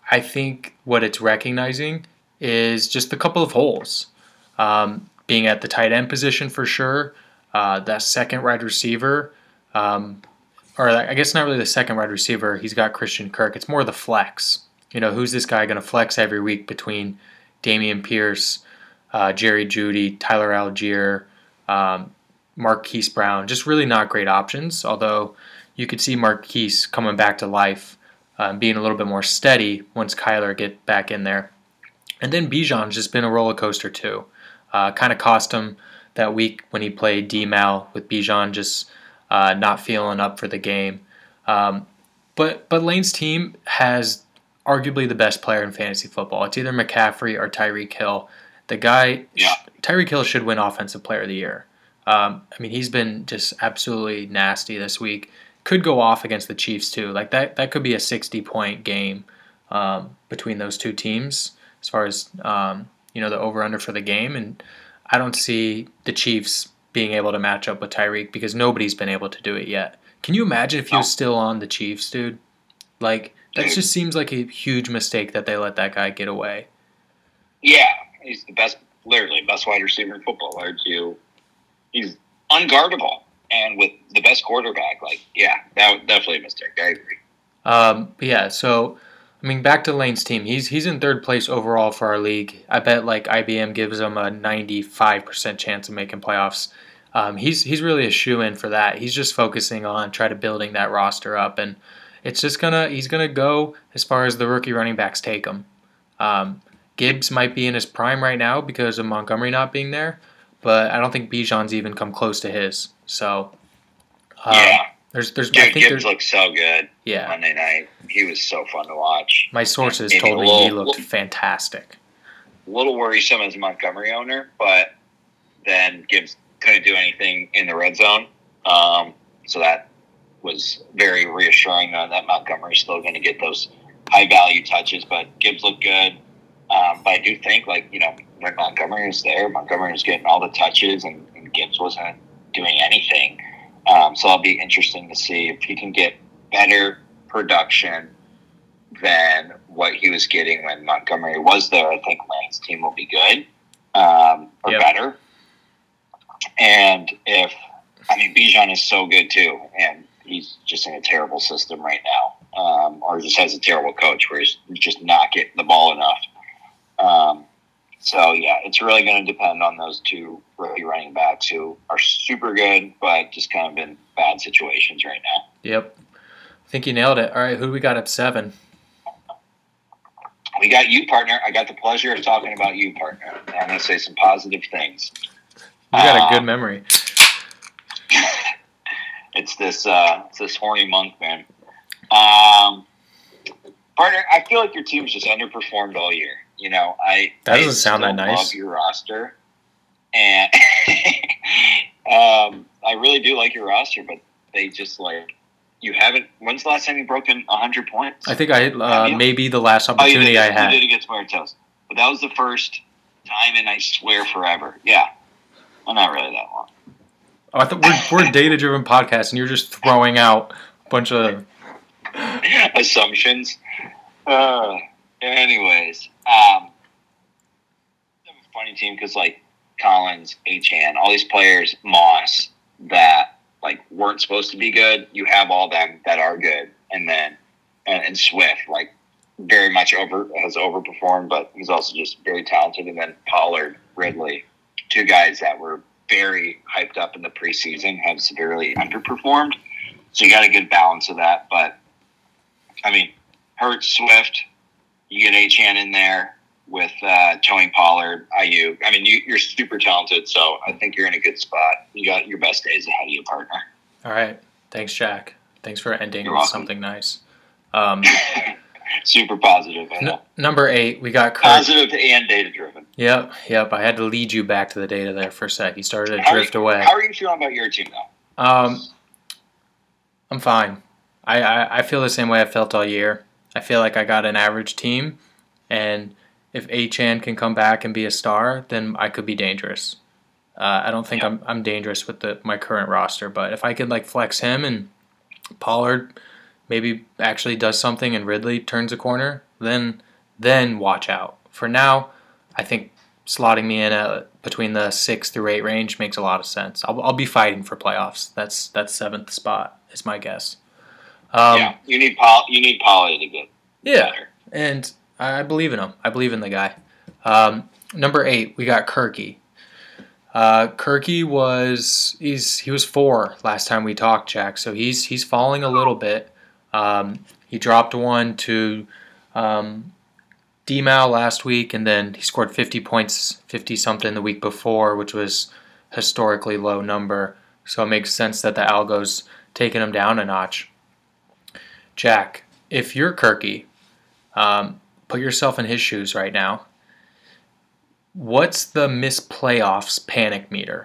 I think what it's recognizing is just a couple of holes. Being at the tight end position for sure, that second wide receiver, or I guess not really the second wide receiver. He's got Christian Kirk. It's more the flex. Who's this guy going to flex every week between Dameon Pierce, Jerry Jeudy, Tyler Algier, Marquise Brown? Just really not great options, although you could see Marquise coming back to life, being a little bit more steady once Kyler get back in there. And then Bijan's just been a roller coaster too. Kind of cost him that week when he played D-Mal with Bijan just not feeling up for the game. But Lane's team has arguably the best player in fantasy football. It's either McCaffrey or Tyreek Hill. The guy, Tyreek Hill should win Offensive Player of the Year. He's been just absolutely nasty this week. Could go off against the Chiefs too. Like that could be a 60-point game between those two teams as far as the over/under for the game. And I don't see the Chiefs being able to match up with Tyreek because nobody's been able to do it yet. Can you imagine if he was still on the Chiefs, dude? Like that just seems like a huge mistake that they let that guy get away. Yeah, he's the best, literally best wide receiver in football. He's unguardable, and with the best quarterback, that was definitely a mistake. I agree. So back to Lane's team. He's in third place overall for our league. I bet IBM gives him a 95% chance of making playoffs. He's really a shoo-in for that. He's just focusing on trying to building that roster up, and it's just he's gonna go as far as the rookie running backs take him. Gibbs might be in his prime right now because of Montgomery not being there, but I don't think Bijan's even come close to his. So Gibbs looked so good. Yeah, Monday night he was so fun to watch. My sources told me he looked fantastic. A little worrisome as a Montgomery owner, but then Gibbs couldn't do anything in the red zone, so that was very reassuring that Montgomery's still going to get those high value touches. But Gibbs looked good. But I do think when Montgomery was there, Montgomery was getting all the touches, and Gibbs wasn't doing anything. So it'll be interesting to see if he can get better production than what he was getting when Montgomery was there. I think Lane's team will be good or better. And Bijan is so good too, and he's just in a terrible system right now, or just has a terrible coach where he's just not getting the ball enough. It's really going to depend on those two rookie running backs who are super good, but just kind of in bad situations right now. Yep. I think you nailed it. All right, who do we got at 7? We got you, partner. I got the pleasure of talking about you, partner. I'm going to say some positive things. You got a good memory. It's this horny monk, man. Partner, I feel like your team's just underperformed all year. That doesn't sound that nice. I love your roster, and I really do like your roster, but they just you haven't. When's the last time you broken 100 points? I think maybe the last opportunity I had. You did against Muertos, but that was the first time, and I swear forever. Yeah, well, not really that long. Oh, I thought we're a data-driven podcast, and you're just throwing out a bunch of assumptions. Anyways, have a funny team because Collins, Achane, all these players, Moss, that weren't supposed to be good. You have all them that are good, and then and Swift very much has overperformed, but he's also just very talented. And then Pollard, Ridley, two guys that were very hyped up in the preseason have severely underperformed. So you got a good balance of that. But Hurts, Swift, you get Achane in there with Tony Pollard, Ayuk. You're super talented, so I think you're in a good spot. You got your best days ahead of you, partner. All right. Thanks, Jack. Thanks for ending You're with welcome. Something nice. Super positive. Number 8, we got Kirk. Positive and data-driven. Yep. I had to lead you back to the data there for a sec. You started to drift away. How are you feeling about your team, though? I'm fine. I feel the same way I felt all year. I feel like I got an average team, and if Achane can come back and be a star, then I could be dangerous. I don't think I'm dangerous with my current roster, but if I could flex him and Pollard maybe actually does something and Ridley turns a corner, then watch out. For now, I think slotting me in between the 6 through 8 range makes a lot of sense. I'll be fighting for playoffs. That's 7th spot is my guess. You need Paulie to get better. And I believe in him. I believe in the guy. Number 8, we got Kirky. Kirky was 4 last time we talked, Jack. So he's falling a little bit. He dropped one to D-Mal last week, and then he scored 50 points, 50-something the week before, which was historically low number. So it makes sense that the algo's taking him down a notch. Jack, if you're Kirky, put yourself in his shoes right now. What's the miss playoffs panic meter?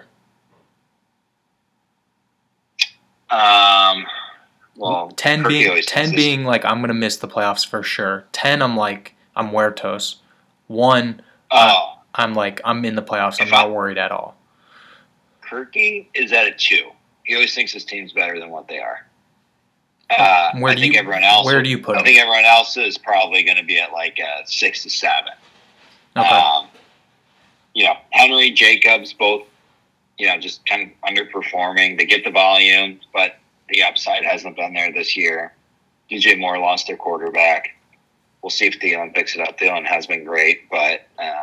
Well, 10 being like I'm gonna miss the playoffs for sure. 10, I'm like I'm Huertos. 1, I'm like I'm in the playoffs. I'm not worried at all. Kirky is at a 2. He always thinks his team's better than what they are. Where do you put him? I think everyone else is probably going to be at like a 6 to 7. Okay. Henry, Jacobs, both, just kind of underperforming. They get the volume, but the upside hasn't been there this year. DJ Moore lost their quarterback. We'll see if Thielen picks it up. Thielen has been great, but,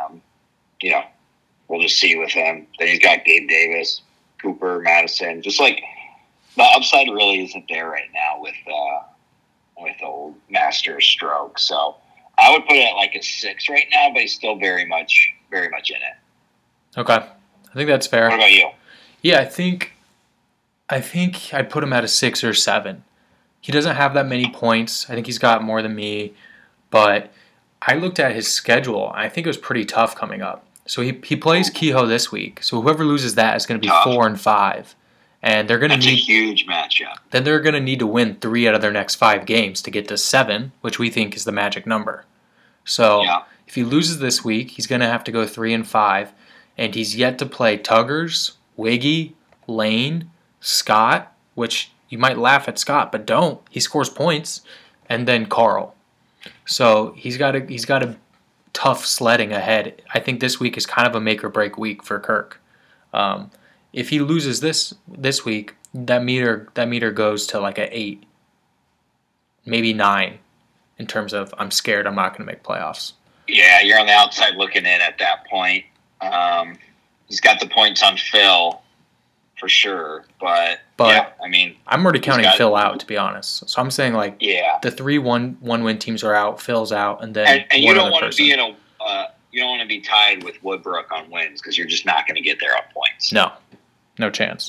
we'll just see with him. Then he's got Gabe Davis, Cooper, Madison. Just like the upside really isn't there right now with old Master Stroke. So I would put it at like a 6 right now, but he's still very much in it. Okay. I think that's fair. What about you? Yeah, I think I'd put him at a 6 or 7. He doesn't have that many points. I think he's got more than me, but I looked at his schedule. I think it was pretty tough coming up. So he plays Kehoe this week. So whoever loses that is going to be tough. 4 and 5. And they're going to need a huge matchup. Then they're going to need to win 3 out of their next 5 games to get to 7, which we think is the magic number. So if he loses this week, he's going to have to go 3 and 5, and he's yet to play Tuggers, Wiggy, Lane, Scott, which you might laugh at Scott, but don't. He scores points, and then Carl. So he's got a tough sledding ahead. I think this week is kind of a make or break week for Kirk. If he loses this week, that meter goes to like an 8, maybe 9, in terms of I'm scared I'm not going to make playoffs. Yeah, you're on the outside looking in at that point. He's got the points on Phil for sure, but yeah, I mean, I'm already counting Phil out, to be honest. So I'm saying like the 3 one-win teams are out, Phil's out, and then and you don't want to be in a you don't want to be tied with Woodbrook on wins because you're just not going to get there on points. No chance.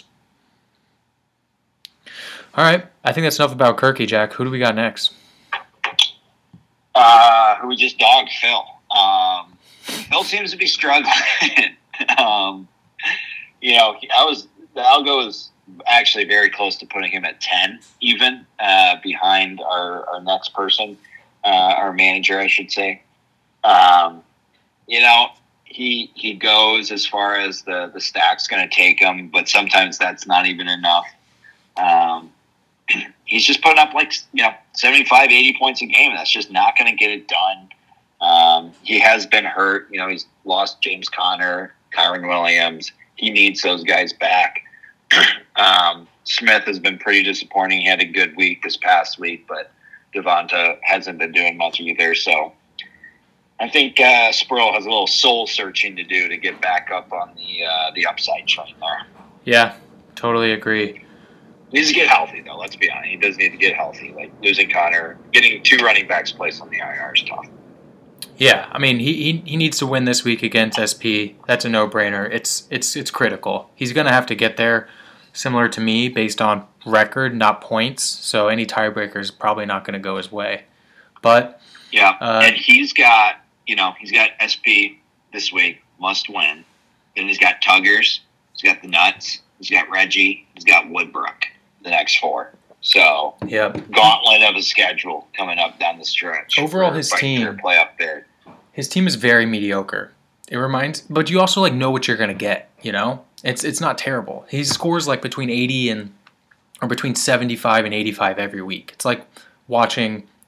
All right. I think that's enough about Kirky, Jack. Who do we got next? Who we just dogged, Phil. Phil seems to be struggling. The algo is actually very close to putting him at 10, even behind our next person, our manager, I should say. He goes as far as the stack's going to take him, but sometimes that's not even enough. He's just putting up 75, 80 points a game, and that's just not going to get it done. He has been hurt. He's lost James Conner, Kyron Williams. He needs those guys back. Smith has been pretty disappointing. He had a good week this past week, but Devonta hasn't been doing much either, so I think Sproul has a little soul searching to do to get back up on the upside train there. Yeah, totally agree. He needs to get healthy, though. Let's be honest. He does need to get healthy. Like losing Connor, getting 2 running backs placed on the IR is tough. Yeah, I mean he needs to win this week against SP. That's a no-brainer. It's critical. He's gonna have to get there, similar to me, based on record, not points. So any tiebreaker is probably not gonna go his way. But yeah, and he's got SP this week, must win. Then he's got Tuggers, he's got the Nuts, he's got Reggie, he's got Woodbrook, the next 4. So, gauntlet of a schedule coming up down the stretch. Overall, his team play up there. His team is very mediocre. But you also know what you're gonna get. It's not terrible. He scores between 80 or between 75 and 85 every week. It's like watching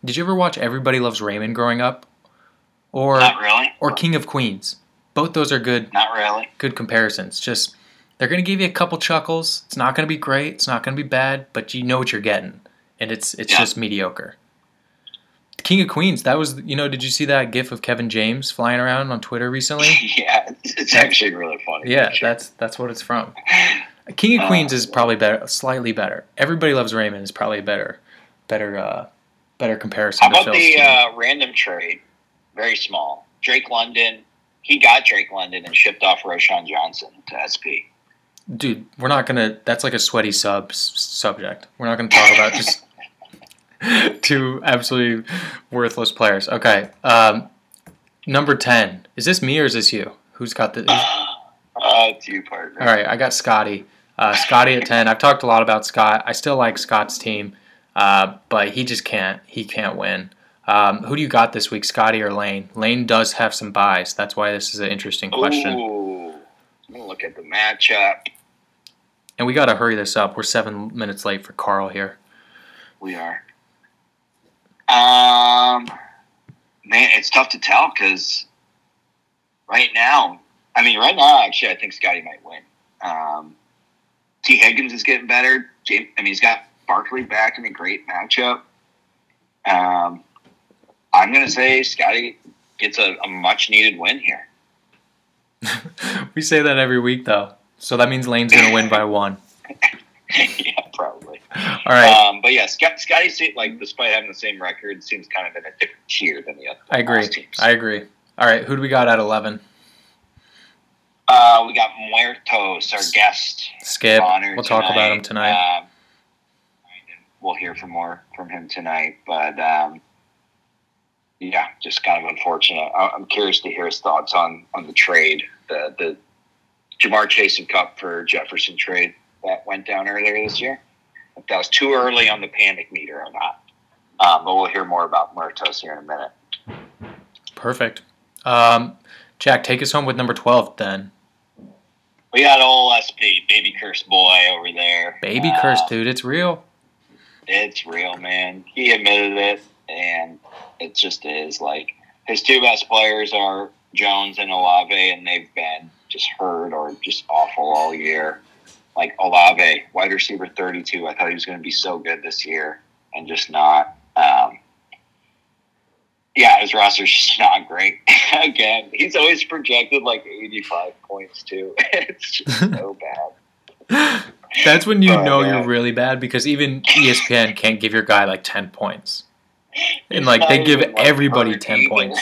Did you ever watch Everybody Loves Raymond growing up? Or Not really. Or King of Queens? Both those are good. Not really. Good comparisons. Just they're going to give you a couple chuckles. It's not going to be great. It's not going to be bad, but you know what you're getting, and it's just mediocre. King of Queens. That was, did you see that GIF of Kevin James flying around on Twitter recently? Yeah, it's actually really funny. Yeah, that's what it's from. King of Queens is probably better, slightly better. Everybody Loves Raymond is probably better comparison. How about the random trade? Very small. Drake London. He got Drake London and shipped off Roshan Johnson to SP. Dude, we're not gonna. That's like a sweaty subject. We're not gonna talk about just two absolutely worthless players. Okay, number 10. Is this me or is this you? Who's got the? It's you, partner. All right, I got Scotty. Scotty at 10. I've talked a lot about Scott. I still like Scott's team, but he just can't. He can't win. Who do you got this week, Scotty or Lane? Lane does have some buys. That's why this is an interesting question. Ooh, I'm gonna look at the matchup. And we got to hurry this up. We're 7 minutes late for Carl here. We are. Man, it's tough to tell because right now, actually, I think Scotty might win. T. Higgins is getting better. He's got Barkley back in a great matchup. I'm going to say Scotty gets a much-needed win here. We say that every week, though. So that means Lane's going to win by 1. Yeah, probably. All right. But yeah, Scotty, despite having the same record, seems kind of in a different tier than the other teams. I agree. All right, who do we got at 11? We got Muertos, our guest. Skip. We'll talk about him tonight. We'll hear more from him tonight, but yeah, just kind of unfortunate. I'm curious to hear his thoughts on the trade, the Jamar Chase and Cup for Jefferson trade that went down earlier this year. If that was too early on the panic meter or not. But we'll hear more about Muertos here in a minute. Perfect. Jack, take us home with number 12 then. We got old SP, Baby Curse boy over there. Baby Curse, dude. It's real. It's real, man. He admitted it, and it just is. Like, his two best players are Jones and Olave, and they've been just hurt or just awful all year. Like, Olave, wide receiver 32. I thought he was going to be so good this year, and just not. Yeah, his roster's just not great. Again, he's always projected like 85 points, too. It's just so bad. That's when you know you're really bad, because even ESPN can't give your guy like 10 points. And like they give everybody 10 points.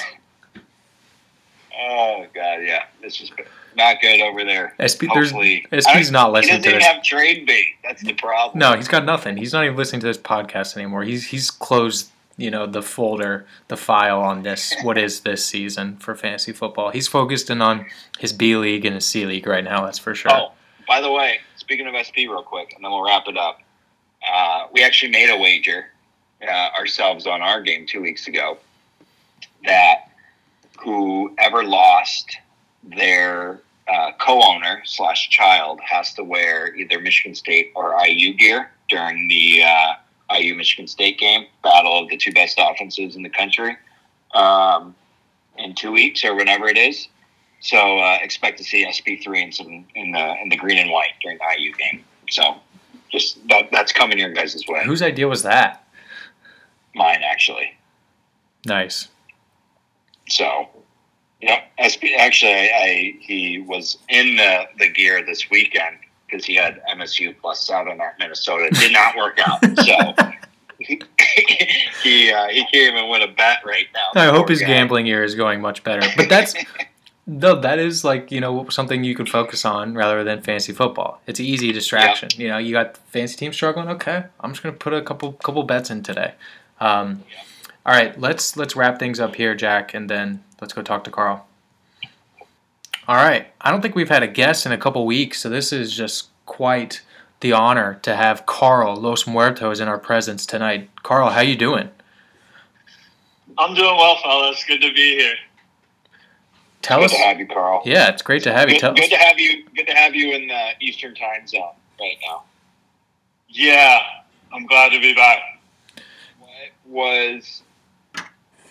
Oh, God, yeah. This is not good over there. SP's not listening to this. He doesn't even have trade bait. That's the problem. No, he's got nothing. He's not even listening to this podcast anymore. He's closed, the folder, the file on this. What is this season for fantasy football? He's focused in on his B League and his C League right now, that's for sure. Oh, by the way, speaking of SP real quick, and then we'll wrap it up. We actually made a wager ourselves on our game 2 weeks ago that whoever lost their co-owner / child has to wear either Michigan State or IU gear during the IU-Michigan State game, battle of the two best offenses in the country, in 2 weeks or whenever it is. So expect to see SP3 in the green and white during the IU game. So just that's coming your guys' way. Whose idea was that? Mine, actually. Nice. So, yep. SP actually, he was in the gear this weekend because he had MSU plus out on that Minnesota. It did not work out. So he can't even win a bet right now. I hope his gambling year is going much better. But that is like, something you could focus on rather than fantasy football. It's an easy distraction. Yep. You got the fantasy team struggling. Okay, I'm just gonna put a couple bets in today. All right, let's wrap things up here, Jack, and then let's go talk to Carl. All right, I don't think we've had a guest in a couple weeks, so this is just quite the honor to have Carl Los Muertos in our presence tonight. Carl, how you doing? I'm doing well, fellas. Good to be here. Good to have you, Carl. Yeah, it's great to have you. Good to have you. Good to have you in the Eastern Time Zone right now. Yeah, I'm glad to be back. What was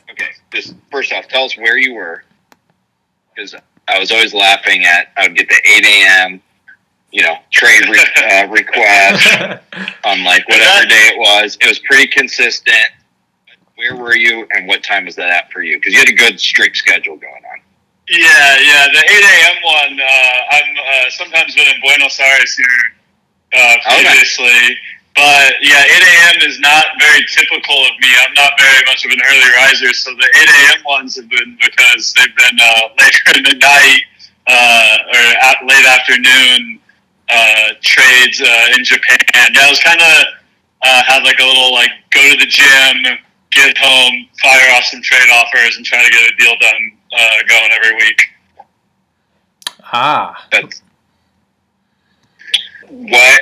Okay, just first off, tell us where you were, because I was always laughing at. I would get the 8 a.m. Trade request on like whatever day it was. It was pretty consistent. Where were you, and what time was that at for you? Because you had a good strict schedule going on. Yeah. The 8 a.m. one. I'm sometimes been in Buenos Aires here previously. Okay. But yeah, 8 a.m. is not very typical of me. I'm not very much of an early riser, so the 8 a.m. ones have been because they've been later in the night or late afternoon trades in Japan. Yeah, I was kind of had like a little like go to the gym, get home, fire off some trade offers, and try to get a deal done going every week. That's what.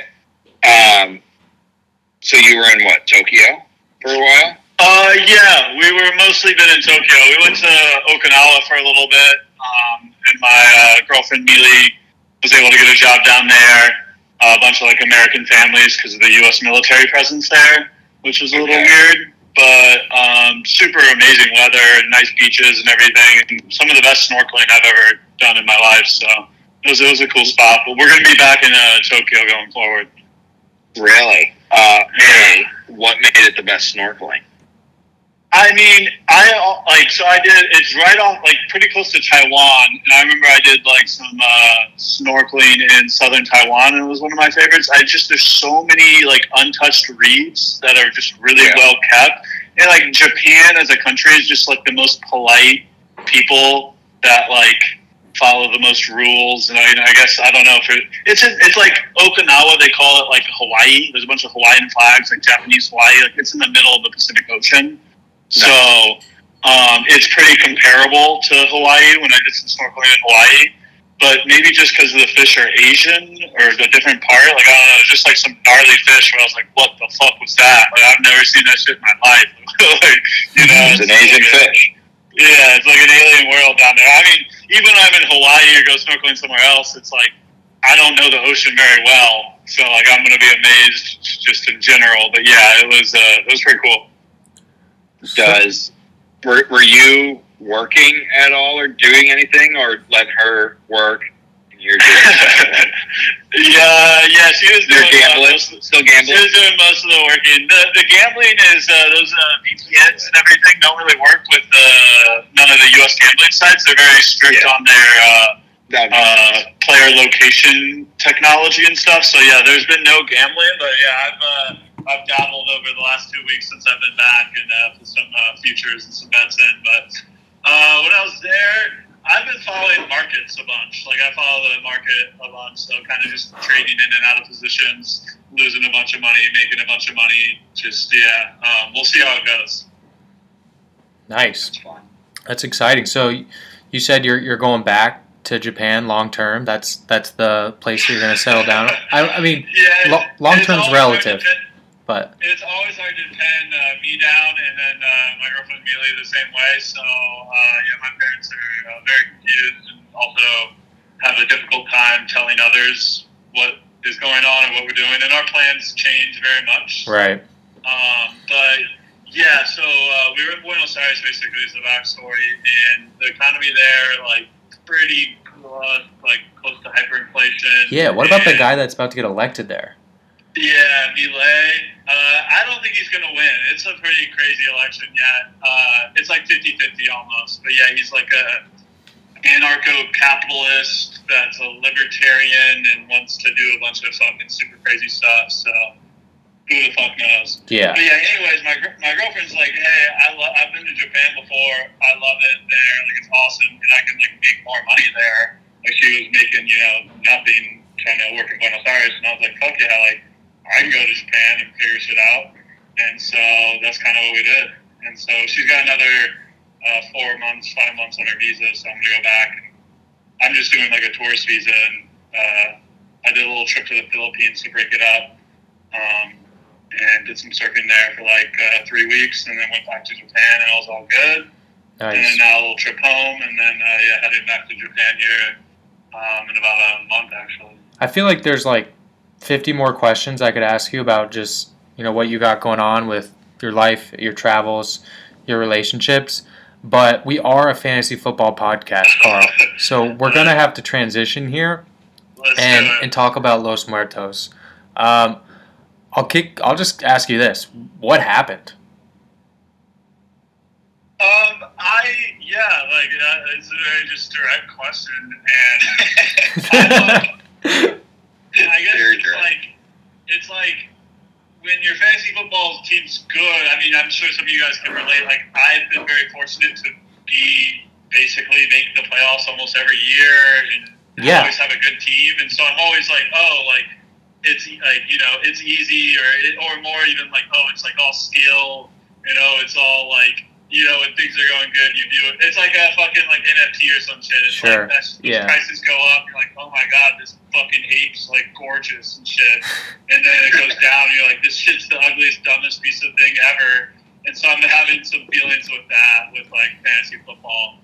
So you were in what, Tokyo for a while? Yeah, we were mostly been in Tokyo. We went to Okinawa for a little bit, and my girlfriend Mealy was able to get a job down there. A bunch of like American families because of the U.S. military presence there, which was a little weird, but super amazing weather, nice beaches and everything, and some of the best snorkeling I've ever done in my life. So it was a cool spot. But we're going to be back in Tokyo going forward. Really? What made it the best snorkeling? I mean, I did, it's right off, like, pretty close to Taiwan, and I remember I did, like, some snorkeling in southern Taiwan, and it was one of my favorites. There's so many, like, untouched reefs that are just really well kept, and, like, Japan as a country is just, like, the most polite people that, like, follow the most rules, and I guess, I don't know if it's like Okinawa, they call it, like, Hawaii. There's a bunch of Hawaiian flags, like, Japanese Hawaii, like, it's in the middle of the Pacific Ocean. So it's pretty comparable to Hawaii when I did some snorkeling in Hawaii, but maybe just because the fish are Asian or a different part, like, I don't know, just like some gnarly fish where I was like, what the fuck was that? Like, I've never seen that shit in my life. Like, it's an Asian fish. Yeah, it's like an alien world down there. I mean, even when I'm in Hawaii or go snorkeling somewhere else, it's like, I don't know the ocean very well, so like I'm going to be amazed just in general. But yeah, it was pretty cool. Were you working at all or doing anything, or letting her work and you're just yeah, she was doing still gambling? She was doing most of the working. The gambling is those VPNs and everything don't really work with none of the U.S. gambling sites. They're very strict on their player location technology and stuff. So yeah, there's been no gambling, but yeah, I've dabbled over the last 2 weeks since I've been back and put some futures and some bets in. But when I was there, I've been following markets a bunch. Like, I follow the market a bunch, so kind of just trading in and out of positions, losing a bunch of money, making a bunch of money. Just, we'll see how it goes. Nice. That's exciting. So you said you're going back to Japan long term. That's the place you're going to settle down. I mean, long term's relative. But it's always hard to pin me down, and then my girlfriend Mealy the same way. So my parents are very confused and also have a difficult time telling others what is going on and what we're doing. And our plans change very much. Right. But yeah, so we were in Buenos Aires basically is the backstory, and the economy there like pretty close to hyperinflation. Yeah. What about the guy that's about to get elected there? Yeah, Milei. I don't think he's going to win. It's a pretty crazy election yet. It's like 50-50 almost. But yeah, he's like a anarcho-capitalist that's a libertarian and wants to do a bunch of fucking super crazy stuff. So who the fuck knows? Yeah. But yeah, anyways, my girlfriend's like, hey, I've been to Japan before. I love it there. Like, it's awesome. And I can, like, make more money there. Like, she was making, nothing trying to work in Buenos Aires. And I was like, fuck yeah, like, I can go to Japan and figure shit out. And so that's kind of what we did. And so she's got another 5 months on her visa, so I'm going to go back. I'm just doing like a tourist visa, and I did a little trip to the Philippines to break it up, and did some surfing there for like 3 weeks, and then went back to Japan, and it was all good. Nice. And then now a little trip home, and then heading back to Japan here in about a month, actually. I feel like there's like 50 more questions I could ask you about just, what you got going on with your life, your travels, your relationships. but we are a fantasy football podcast, Carl. So we're gonna have to transition here and talk about Los Muertos. I'll just ask you this: what happened? It's a very just direct question, and I guess it's like when your fantasy football team's good. I mean, I'm sure some of you guys can relate. Like, I've been very fortunate to basically make the playoffs almost every year, and always have a good team, and so I'm always like, it's like, it's easy, or more even like, it's like all skill, it's all like, when things are going good, you do it. It's like a fucking like NFT or some shit. It's sure. Like prices go up, you're like, oh my god, this fucking ape's like gorgeous and shit. And then it goes down, and you're like, this shit's the ugliest, dumbest piece of thing ever. And so I'm having some feelings with that, with like fantasy football.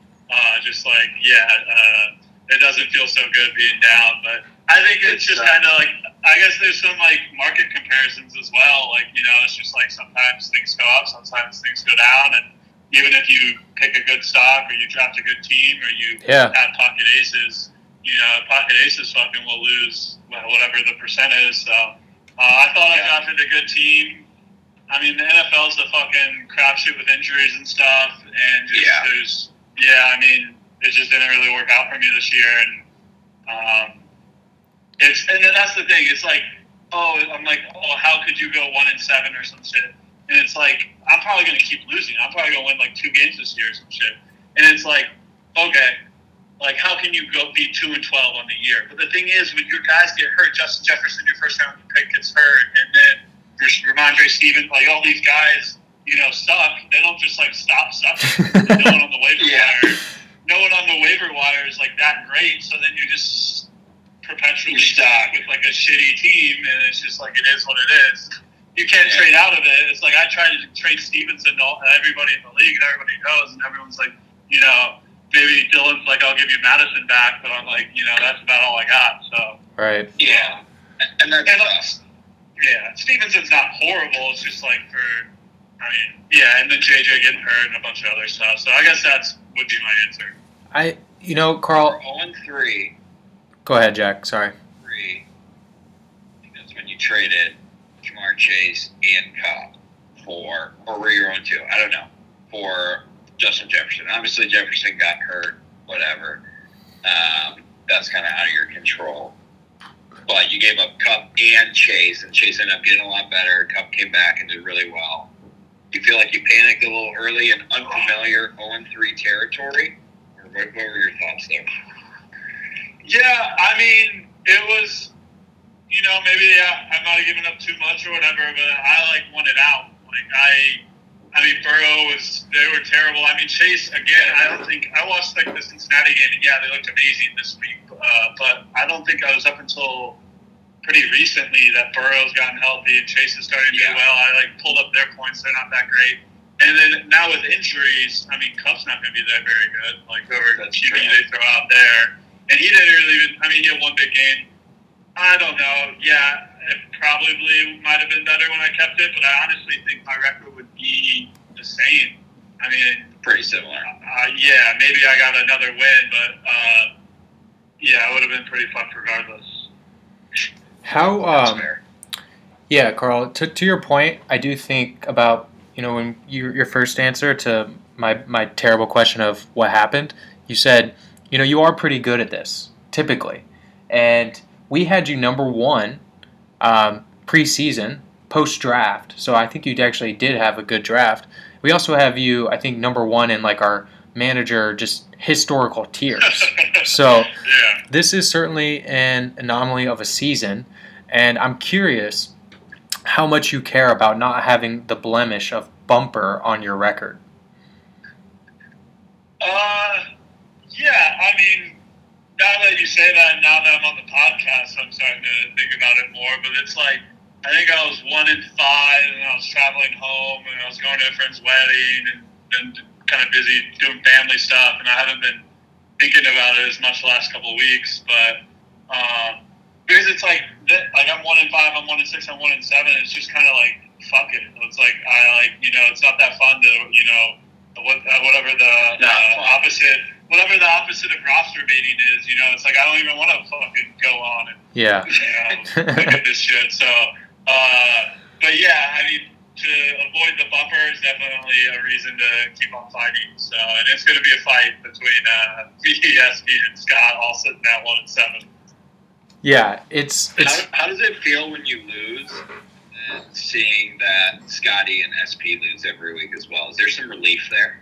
It doesn't feel so good being down, but I think it's just kind of like, I guess there's some like market comparisons as well. Like, it's just like sometimes things go up, sometimes things go down, and even if you pick a good stock or you draft a good team or you have pocket aces, pocket aces fucking will lose whatever the percent is. So I thought I drafted a good team. I mean, the NFL's a fucking crapshoot with injuries and stuff, and just it just didn't really work out for me this year, and and then that's the thing. It's like, I'm like, how could you go 1-7 or some shit? And it's like, I'm probably going to keep losing. I'm probably going to win like 2 games this year or some shit. And it's like, okay, like how can you go be 2-12 on the year? But the thing is, when your guys get hurt, Justin Jefferson, your first round pick, gets hurt, and then Ramondre Stevens, like all these guys, suck. They don't just like stop sucking. No one on the waiver wire. No one on the waiver wire is like that great. So then you just perpetually stuck with like a shitty team, and it's just like, it is what it is. You can't trade out of it. It's like I tried to trade Stevenson to everybody in the league, and everybody knows, and everyone's like, maybe Dylan's like, I'll give you Madison back, but I'm like, that's about all I got. So right, yeah, and that's Stevenson's not horrible. It's just like and then JJ getting hurt and a bunch of other stuff. So I guess would be my answer. Carl. 0-3. Go ahead, Jack. Sorry. 3. That's when you traded Jamar Chase and Cobb or were you on 2? I don't know. For Justin Jefferson. Obviously, Jefferson got hurt, whatever. That's kind of out of your control. But you gave up Kupp and Chase Ended up getting a lot better. Kupp came back and did really well. You feel like you panicked a little early in unfamiliar 0-3 territory? Or what were your thoughts there? Yeah, I mean, it was, maybe I might have given up too much or whatever, but I wanted out. Burrow they were terrible. I mean, Chase, again, I watched the Cincinnati game, and they looked amazing this week, but I don't think I was up until pretty recently that Burrow's gotten healthy and Chase is starting to do well. I pulled up their points; they're not that great. And then now with injuries, I mean, Kupp's not going to be that very good. Whoever QB they throw out there, and he didn't really even. I mean, he had one big game. I don't know. Yeah, it probably might have been better when I kept it, but I honestly think my record would be the same. I mean, pretty similar. Maybe I got another win, but it would have been pretty fucked regardless. How? Yeah, Carl. To your point, I do think about when your first answer to my terrible question of what happened. You said you are pretty good at this typically, and we had you number 1 preseason, post-draft, so I think you actually did have a good draft. We also have you, I think, number 1 in our manager just historical tiers. So this is certainly an anomaly of a season, and I'm curious how much you care about not having the blemish of bumper on your record. I mean, now that you say that, and now that I'm on the podcast, I'm starting to think about it more. But it's like, I think I was 1-5, and I was traveling home, and I was going to a friend's wedding, and then kind of busy doing family stuff, and I haven't been thinking about it as much the last couple of weeks. But because it's like I'm 1-5, I'm 1-6, I'm 1-7. It's just kind of like fuck it. It's like it's not that fun to whatever the whatever the opposite of roster baiting is. You know, it's like I don't even want to fucking go on and Yeah. look at this shit. So, but yeah, I mean, to avoid the bumper is definitely a reason to keep on fighting. So, and it's going to be a fight between VSP and Scott, all sitting at 1-7. Yeah, it's How does it feel when you lose, and seeing that Scotty and SP lose every week as well? Is there some relief there?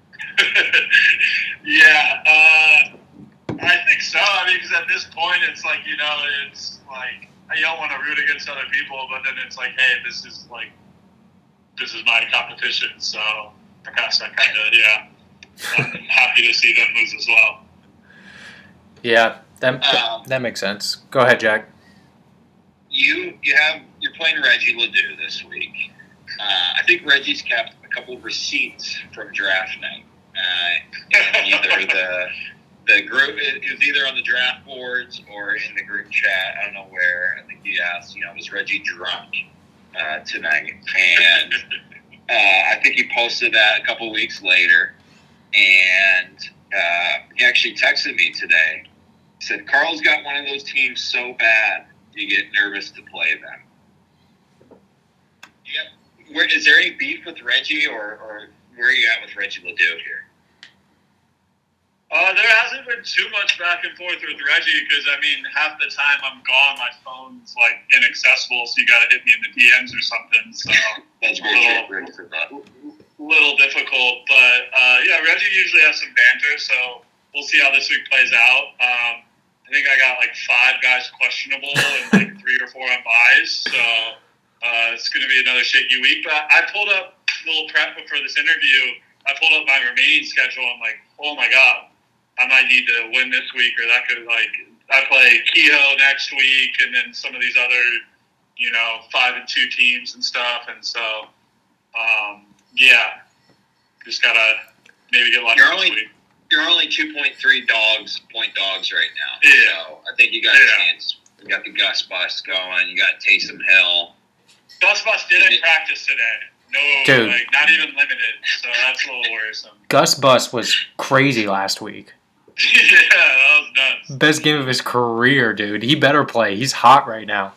Yeah, I think so. I mean, because at this point, it's like, you know, it's like I don't want to root against other people, but then it's like, hey, this is my competition. So I kind of, yeah, I'm happy to see them lose as well. yeah, that makes sense. Go ahead, Jack. You're playing Reggie Ledoux this week. I think Reggie's kept a couple of receipts from draft night. Either the group, it was either on the draft boards or in the group chat. I don't know where. I think he asked, was Reggie drunk tonight? And I think he posted that a couple weeks later. And he actually texted me today. He said, Carl's got one of those teams so bad, you get nervous to play them. Is there any beef with Reggie, or where are you at with Reggie Ledoux here? There hasn't been too much back and forth with Reggie because, I mean, half the time I'm gone, my phone's, like, inaccessible, so you got to hit me in the DMs or something. So That's little difficult. But, yeah, Reggie usually has some banter, so we'll see how this week plays out. I think I got, like, 5 guys questionable and, like, 3 or 4 on buys, so it's going to be another shaky week. But I pulled up a little prep for this interview. I pulled up my remaining schedule. I'm like, oh, my God. I might need to win this week, or that could, like, I play Kehoe next week, and then some of these other, 5-2 teams and stuff, and so, yeah, just gotta maybe get lucky this week. You're only 2.3 point dogs right now. Yeah. So I think you got a chance. You got the Gus Bus going. You got Taysom Hill. Gus Bus didn't practice today. No, Dude. Like, not even limited, so that's a little worrisome. Gus Bus was crazy last week. Yeah, that was nuts. Best game of his career, dude. He better play. He's hot right now.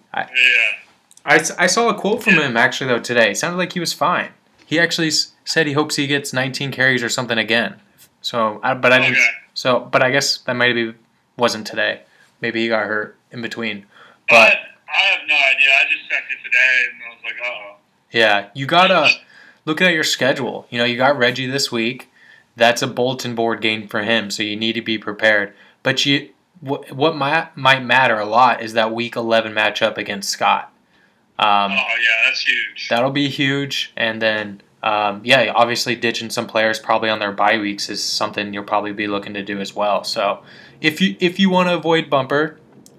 I saw a quote from him, actually, though, today. It sounded like he was fine. He actually said he hopes he gets 19 carries or something again. So, but I didn't. Okay. So, but I guess that wasn't today. Maybe he got hurt in between. But I have no idea. I just checked it today, and I was like, uh-oh. Yeah, you gotta look at your schedule. You got Reggie this week. That's a bulletin board game for him, so you need to be prepared. But what might matter a lot is that Week 11 matchup against Scott. Yeah, that's huge. That'll be huge. And then, obviously ditching some players probably on their bye weeks is something you'll probably be looking to do as well. So if you want to avoid bumper,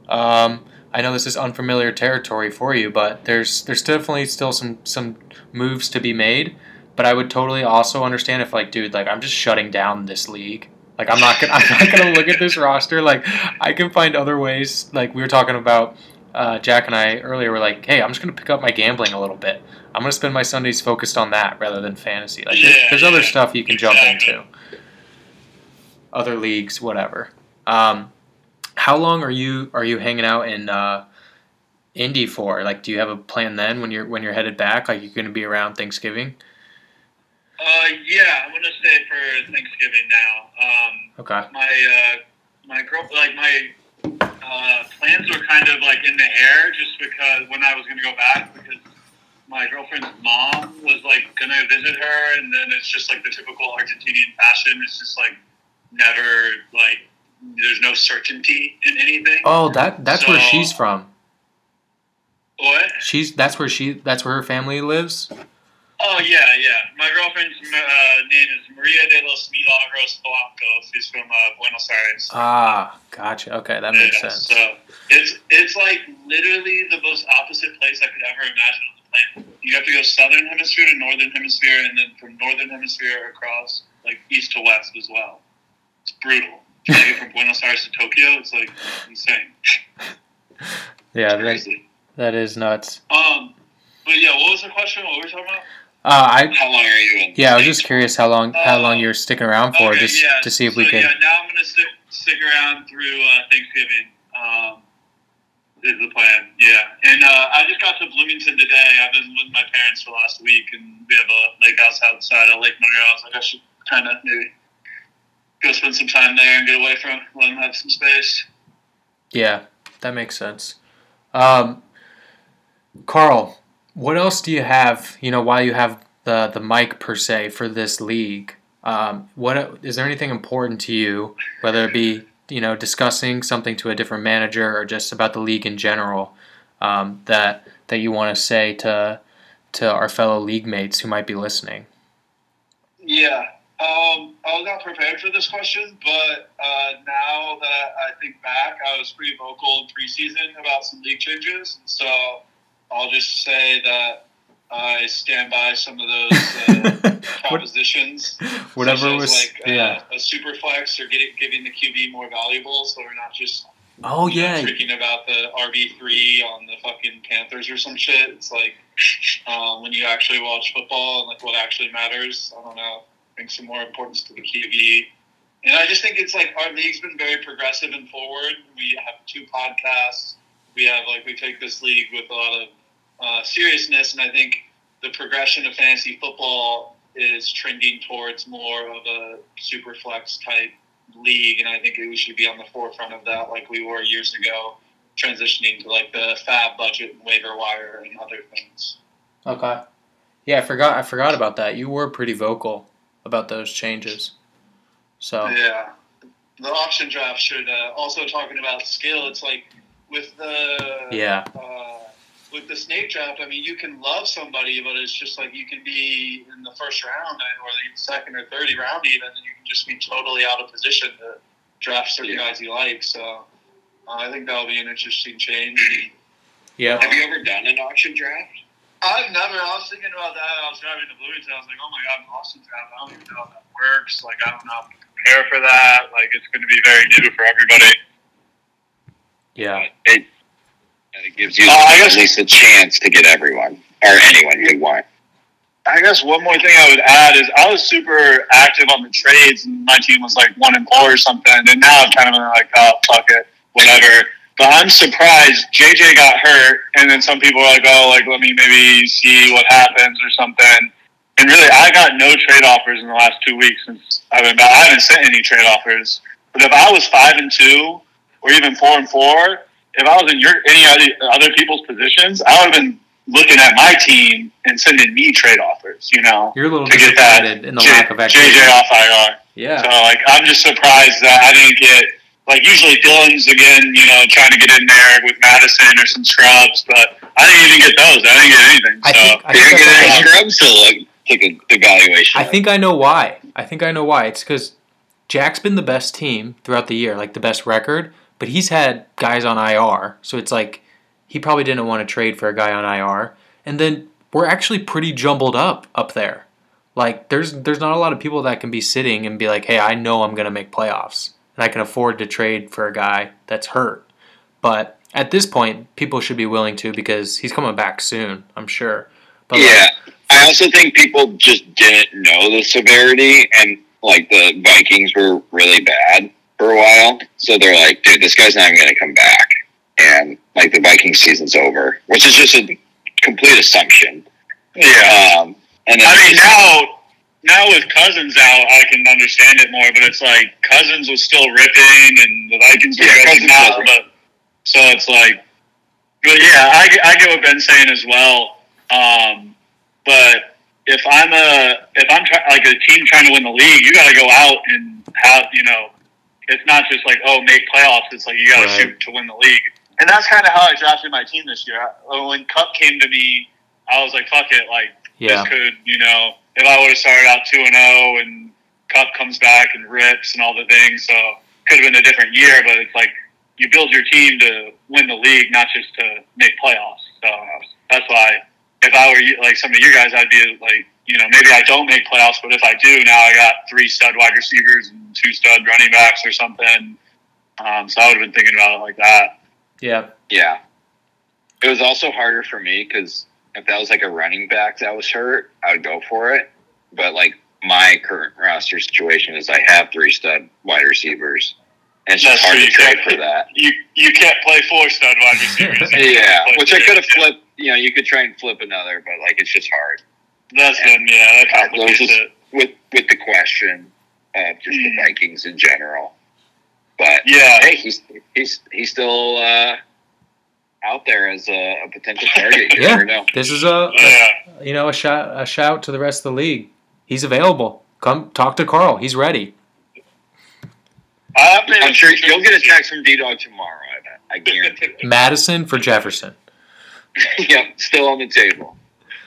I know this is unfamiliar territory for you, but there's definitely still some moves to be made. But I would totally also understand if, like, dude, like, I'm just shutting down this league. Like, I'm not gonna look at this roster. Like, I can find other ways. Like, we were talking about Jack and I earlier. We're like, hey, I'm just gonna pick up my gambling a little bit. I'm gonna spend my Sundays focused on that rather than fantasy. Like, there's other stuff you can jump into. Other leagues, whatever. How long are you hanging out in Indy for? Like, do you have a plan then when you're headed back? Like, you're gonna be around Thanksgiving? Yeah, I'm gonna stay for Thanksgiving now. Okay. My girl, like, my plans were kind of like in the air just because when I was gonna go back, because my girlfriend's mom was like gonna visit her, and then it's just like the typical Argentinian fashion. It's just like never, like, there's no certainty in anything. Oh, that's where she's from. What? That's where her family lives. Oh, yeah. My girlfriend's name is Maria de los Milagros Polanco. She's from Buenos Aires. Ah, gotcha. Okay, that makes sense. So it's like literally the most opposite place I could ever imagine on the planet. You have to go southern hemisphere to northern hemisphere, and then from northern hemisphere across, like, east to west as well. It's brutal. Trying to get from Buenos Aires to Tokyo, it's like insane. Yeah, that is nuts. But yeah, what was the question? What were we talking How long are you in? Yeah, I was just curious how long you're sticking around for, Okay, just yeah. to see if So, we could. yeah, now I'm going to stick around through Thanksgiving. Is the plan, yeah. And I just got to Bloomington today. I've been with my parents for the last week, and we have a lake house outside of Lake Monroe. I was like, I should kind of maybe go spend some time there and get away from, let them have some space. Yeah, that makes sense. Carl, what else do you have? While you have the mic per se for this league, what is there anything important to you, whether it be discussing something to a different manager or just about the league in general, that you want to say to our fellow league mates who might be listening? Yeah. I was not prepared for this question, but now that I think back, I was pretty vocal in preseason about some league changes. So I'll just say that I stand by some of those propositions. Whatever such was, as yeah. a super flex or giving the QB more valuable, so we're not just freaking about the RB3 on the fucking Panthers or some shit. It's like when you actually watch football and like what actually matters. I don't know. Bring some more importance to the QB. And I just think it's like our league's been very progressive and forward. We have 2 podcasts. We take this league with a lot of seriousness, and I think the progression of fantasy football is trending towards more of a super flex type league, and I think we should be on the forefront of that like we were years ago, transitioning to like the fab budget and waiver wire and other things. Okay. Yeah, I forgot about that. You were pretty vocal about those changes. So yeah, the auction draft should also talking about skill. It's like with the snake draft. I mean, you can love somebody, but it's just like you can be in the first round or the second or third round even, and you can just be totally out of position to draft certain guys you like. So I think that'll be an interesting change. Yeah. Have you ever done an auction draft? I've never. I was thinking about that. I was driving to Bloomington. I was like, oh my God, an auction draft. I don't even know how that works. Like, I don't know how to prepare for that. Like, it's going to be very new for everybody. Yeah. It gives you at least a chance to get everyone or anyone you want. I guess one more thing I would add is I was super active on the trades, and my team was like 1-4 or something. And now I'm kind of like, oh, fuck it, whatever. But I'm surprised JJ got hurt, and then some people are like, oh, like let me maybe see what happens or something. And really, I got no trade offers in the last 2 weeks since I haven't sent any trade offers. But if I was 5-2 or even 4-4, if I was in any other people's positions, I would have been looking at my team and sending me trade offers. You're a little to get that in the lack of activity. JJ off IR. Yeah. So I'm just surprised that I didn't get. Usually Dylan's, again, trying to get in there with Madison or some scrubs, but I didn't even get those. I didn't get anything. I didn't get any scrubs to take an evaluation. I think I know why. It's because Jack's been the best team throughout the year, like the best record, but he's had guys on IR, so it's like he probably didn't want to trade for a guy on IR. And then we're actually pretty jumbled up there. Like, there's not a lot of people that can be sitting and be like, hey, I know I'm going to make playoffs. And I can afford to trade for a guy that's hurt. But at this point, people should be willing to because he's coming back soon, I'm sure. But yeah, I also think people just didn't know the severity, and the Vikings were really bad for a while. So they're like, dude, this guy's not going to come back. And the Vikings season's over, which is just a complete assumption. Yeah. And then now with Cousins out, I can understand it more, but it's like Cousins was still ripping and the Vikings were ripping out. But so it's like, but yeah, I get what Ben's saying as well. But if I'm a team trying to win the league, you got to go out and have, it's not just like, oh, make playoffs. It's like you got to shoot to win the league. And that's kind of how I drafted my team this year. When Cup came to me, I was like, fuck it. This could, if I would have started out 2-0 and Cup comes back and rips and all the things, so could have been a different year, but it's like you build your team to win the league, not just to make playoffs. So that's why if I were some of you guys, I'd be like, maybe I don't make playoffs, but if I do, now I got 3 stud wide receivers and 2 stud running backs or something. So I would have been thinking about it like that. Yeah. Yeah. It was also harder for me because if that was like a running back that was hurt, I would go for it. But like my current roster situation is I have 3 stud wide receivers. And it's just hard to trade for that. You can't play 4 stud wide receivers. Yeah, which I could have flipped. You know, you could try and flip another, but like it's just hard. That's good. Yeah, that complicates it. With the question of just the Vikings in general. But yeah, hey, he's still out there as a potential target. You never know. This is a shout to the rest of the league. He's available. Come talk to Carl. He's ready. I'm sure you'll get a text from D-Dog tomorrow. I guarantee it. Madison for Jefferson. Yep, still on the table.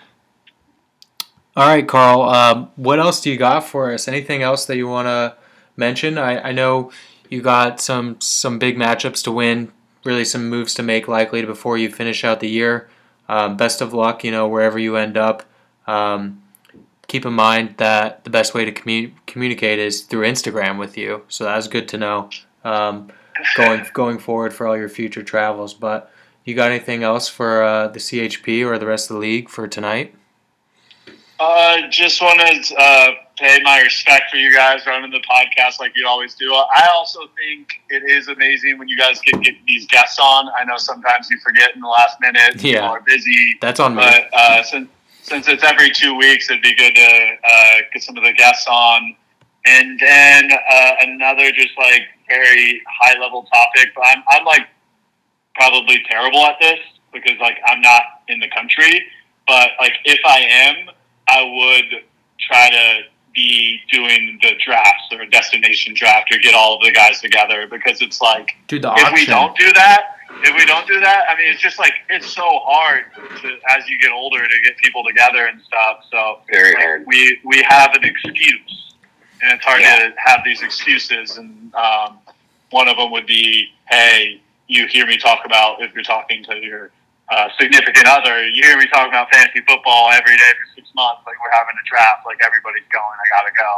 All right, Carl. What else do you got for us? Anything else that you want to mention? I know you got some big matchups to win, really some moves to make likely before you finish out the year. Best of luck, wherever you end up. Keep in mind that the best way to communicate is through Instagram with you. So that's good to know going forward for all your future travels. But you got anything else for the CHP or the rest of the league for tonight? Just want to pay my respect for you guys running the podcast like you always do. I also think it is amazing when you guys can get these guests on. I know sometimes you forget in the last minute. Yeah. People are busy. That's on me. But since it's every 2 weeks, it'd be good to get some of the guests on. And then another just like very high level topic. But I'm like probably terrible at this because like I'm not in the country. But like if I am, I would try to be doing the drafts or a destination draft or get all of the guys together because it's like if we don't do that, I mean, it's just like it's so hard as you get older to get people together and stuff. So very hard. We have an excuse, and it's hard to have these excuses. And one of them would be, hey, you hear me talk about if you're talking to your significant other, you hear me talking about fantasy football every day for 6 months. Like we're having a draft, like everybody's going. I gotta go.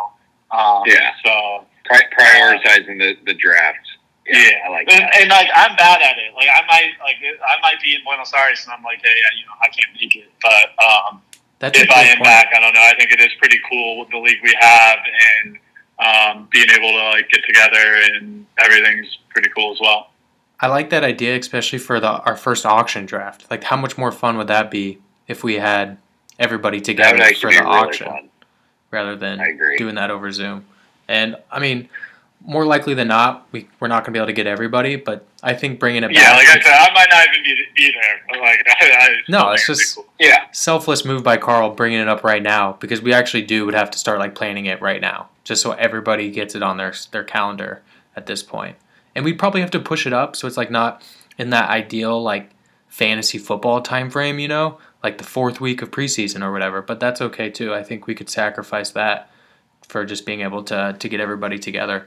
So prioritizing the draft. Yeah, I like that. And like I'm bad at it. Like I might be in Buenos Aires and I'm like, hey, I can't make it. But if I am back, I don't know. I think it is pretty cool with the league we have and being able to like get together and everything's pretty cool as well. I like that idea, especially for our first auction draft. Like, how much more fun would that be if we had everybody together for the auction rather than doing that over Zoom? And, I mean, more likely than not, we're not going to be able to get everybody, but I think bringing it back. Yeah, like I said, I might not even be there. But like, no, it's just selfless move by Carl bringing it up right now because we actually would have to start like planning it right now just so everybody gets it on their calendar at this point. And we'd probably have to push it up so it's like not in that ideal like fantasy football time frame, like the 4th week of preseason or whatever. But that's okay too. I think we could sacrifice that for just being able to get everybody together.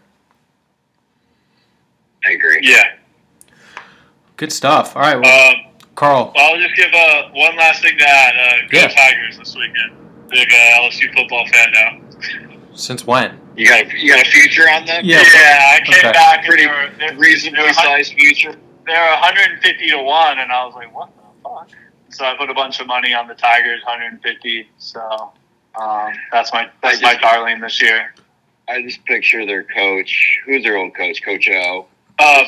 I agree. Yeah. Good stuff. All right, well, Carl. Well, I'll just give one last thing to add. Go Tigers this weekend. Big LSU football fan now. Since when? You got a future on them? Yeah, I came back. Pretty reasonably sized future. They're 150 to 1, and I was like, what the fuck? So I put a bunch of money on the Tigers, 150. So that's my darling this year. I just picture their coach. Who's their old coach? Coach O. Ed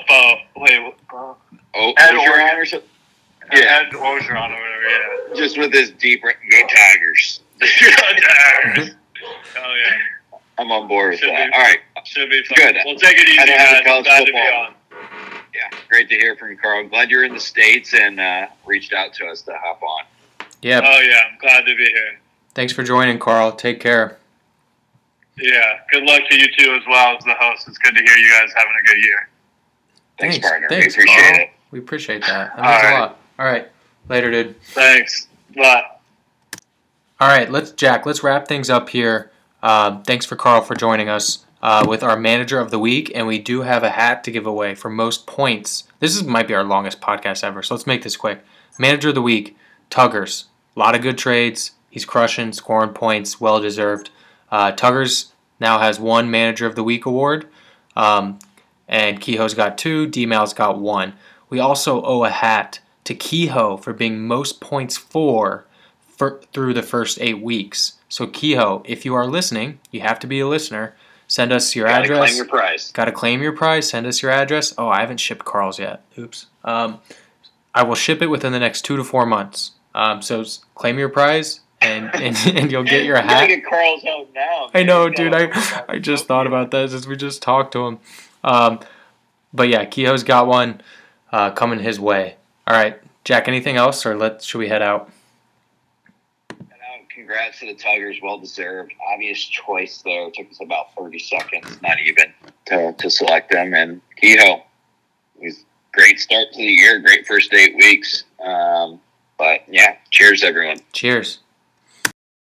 Orgeron or something? Yeah, Ed Orgeron or whatever, yeah. Just with his deep, go Tigers. Go Tigers. Oh, yeah. I'm on board with that. All right. Should be fun. Good. We'll take it easy, guys. I'm glad to be on. Yeah, great to hear from you, Carl. Glad you're in the States and reached out to us to hop on. Yeah. Oh, yeah. I'm glad to be here. Thanks for joining, Carl. Take care. Yeah. Good luck to you, too, as well as the host. It's good to hear you guys having a good year. Thanks partner. Thanks, we appreciate it. We appreciate that. That means a lot. All right. Later, dude. Thanks. Bye. All right. Let's wrap things up here. Thanks for Carl for joining us with our Manager of the Week, and we do have a hat to give away for most points. This might be our longest podcast ever, so let's make this quick. Manager of the Week, Tuggers. A lot of good trades. He's crushing, scoring points, well-deserved. Tuggers now has 1 Manager of the Week award, and Kehoe's got 2, D-Mal's got 1. We also owe a hat to Kehoe for being most points for through the first 8 weeks. So Kehoe, if you are listening, you have to be a listener. Send us your address. Gotta claim your prize. Gotta claim your prize. Send us your address. Oh, I haven't shipped Carl's yet. Oops. I will ship it within the next 2 to 4 months. So claim your prize, and you'll get your hat. You gotta get Carl's out now. I know, dude. I just thought about that as we just talked to him. But yeah, Kehoe's got one coming his way. All right, Jack. Anything else, or should we head out? Congrats to the Tigers, well deserved. Obvious choice there. It took us about 30 seconds, not even, to select them. And Kehoe, he's great start to the year, great first 8 weeks. But yeah, cheers everyone. Cheers.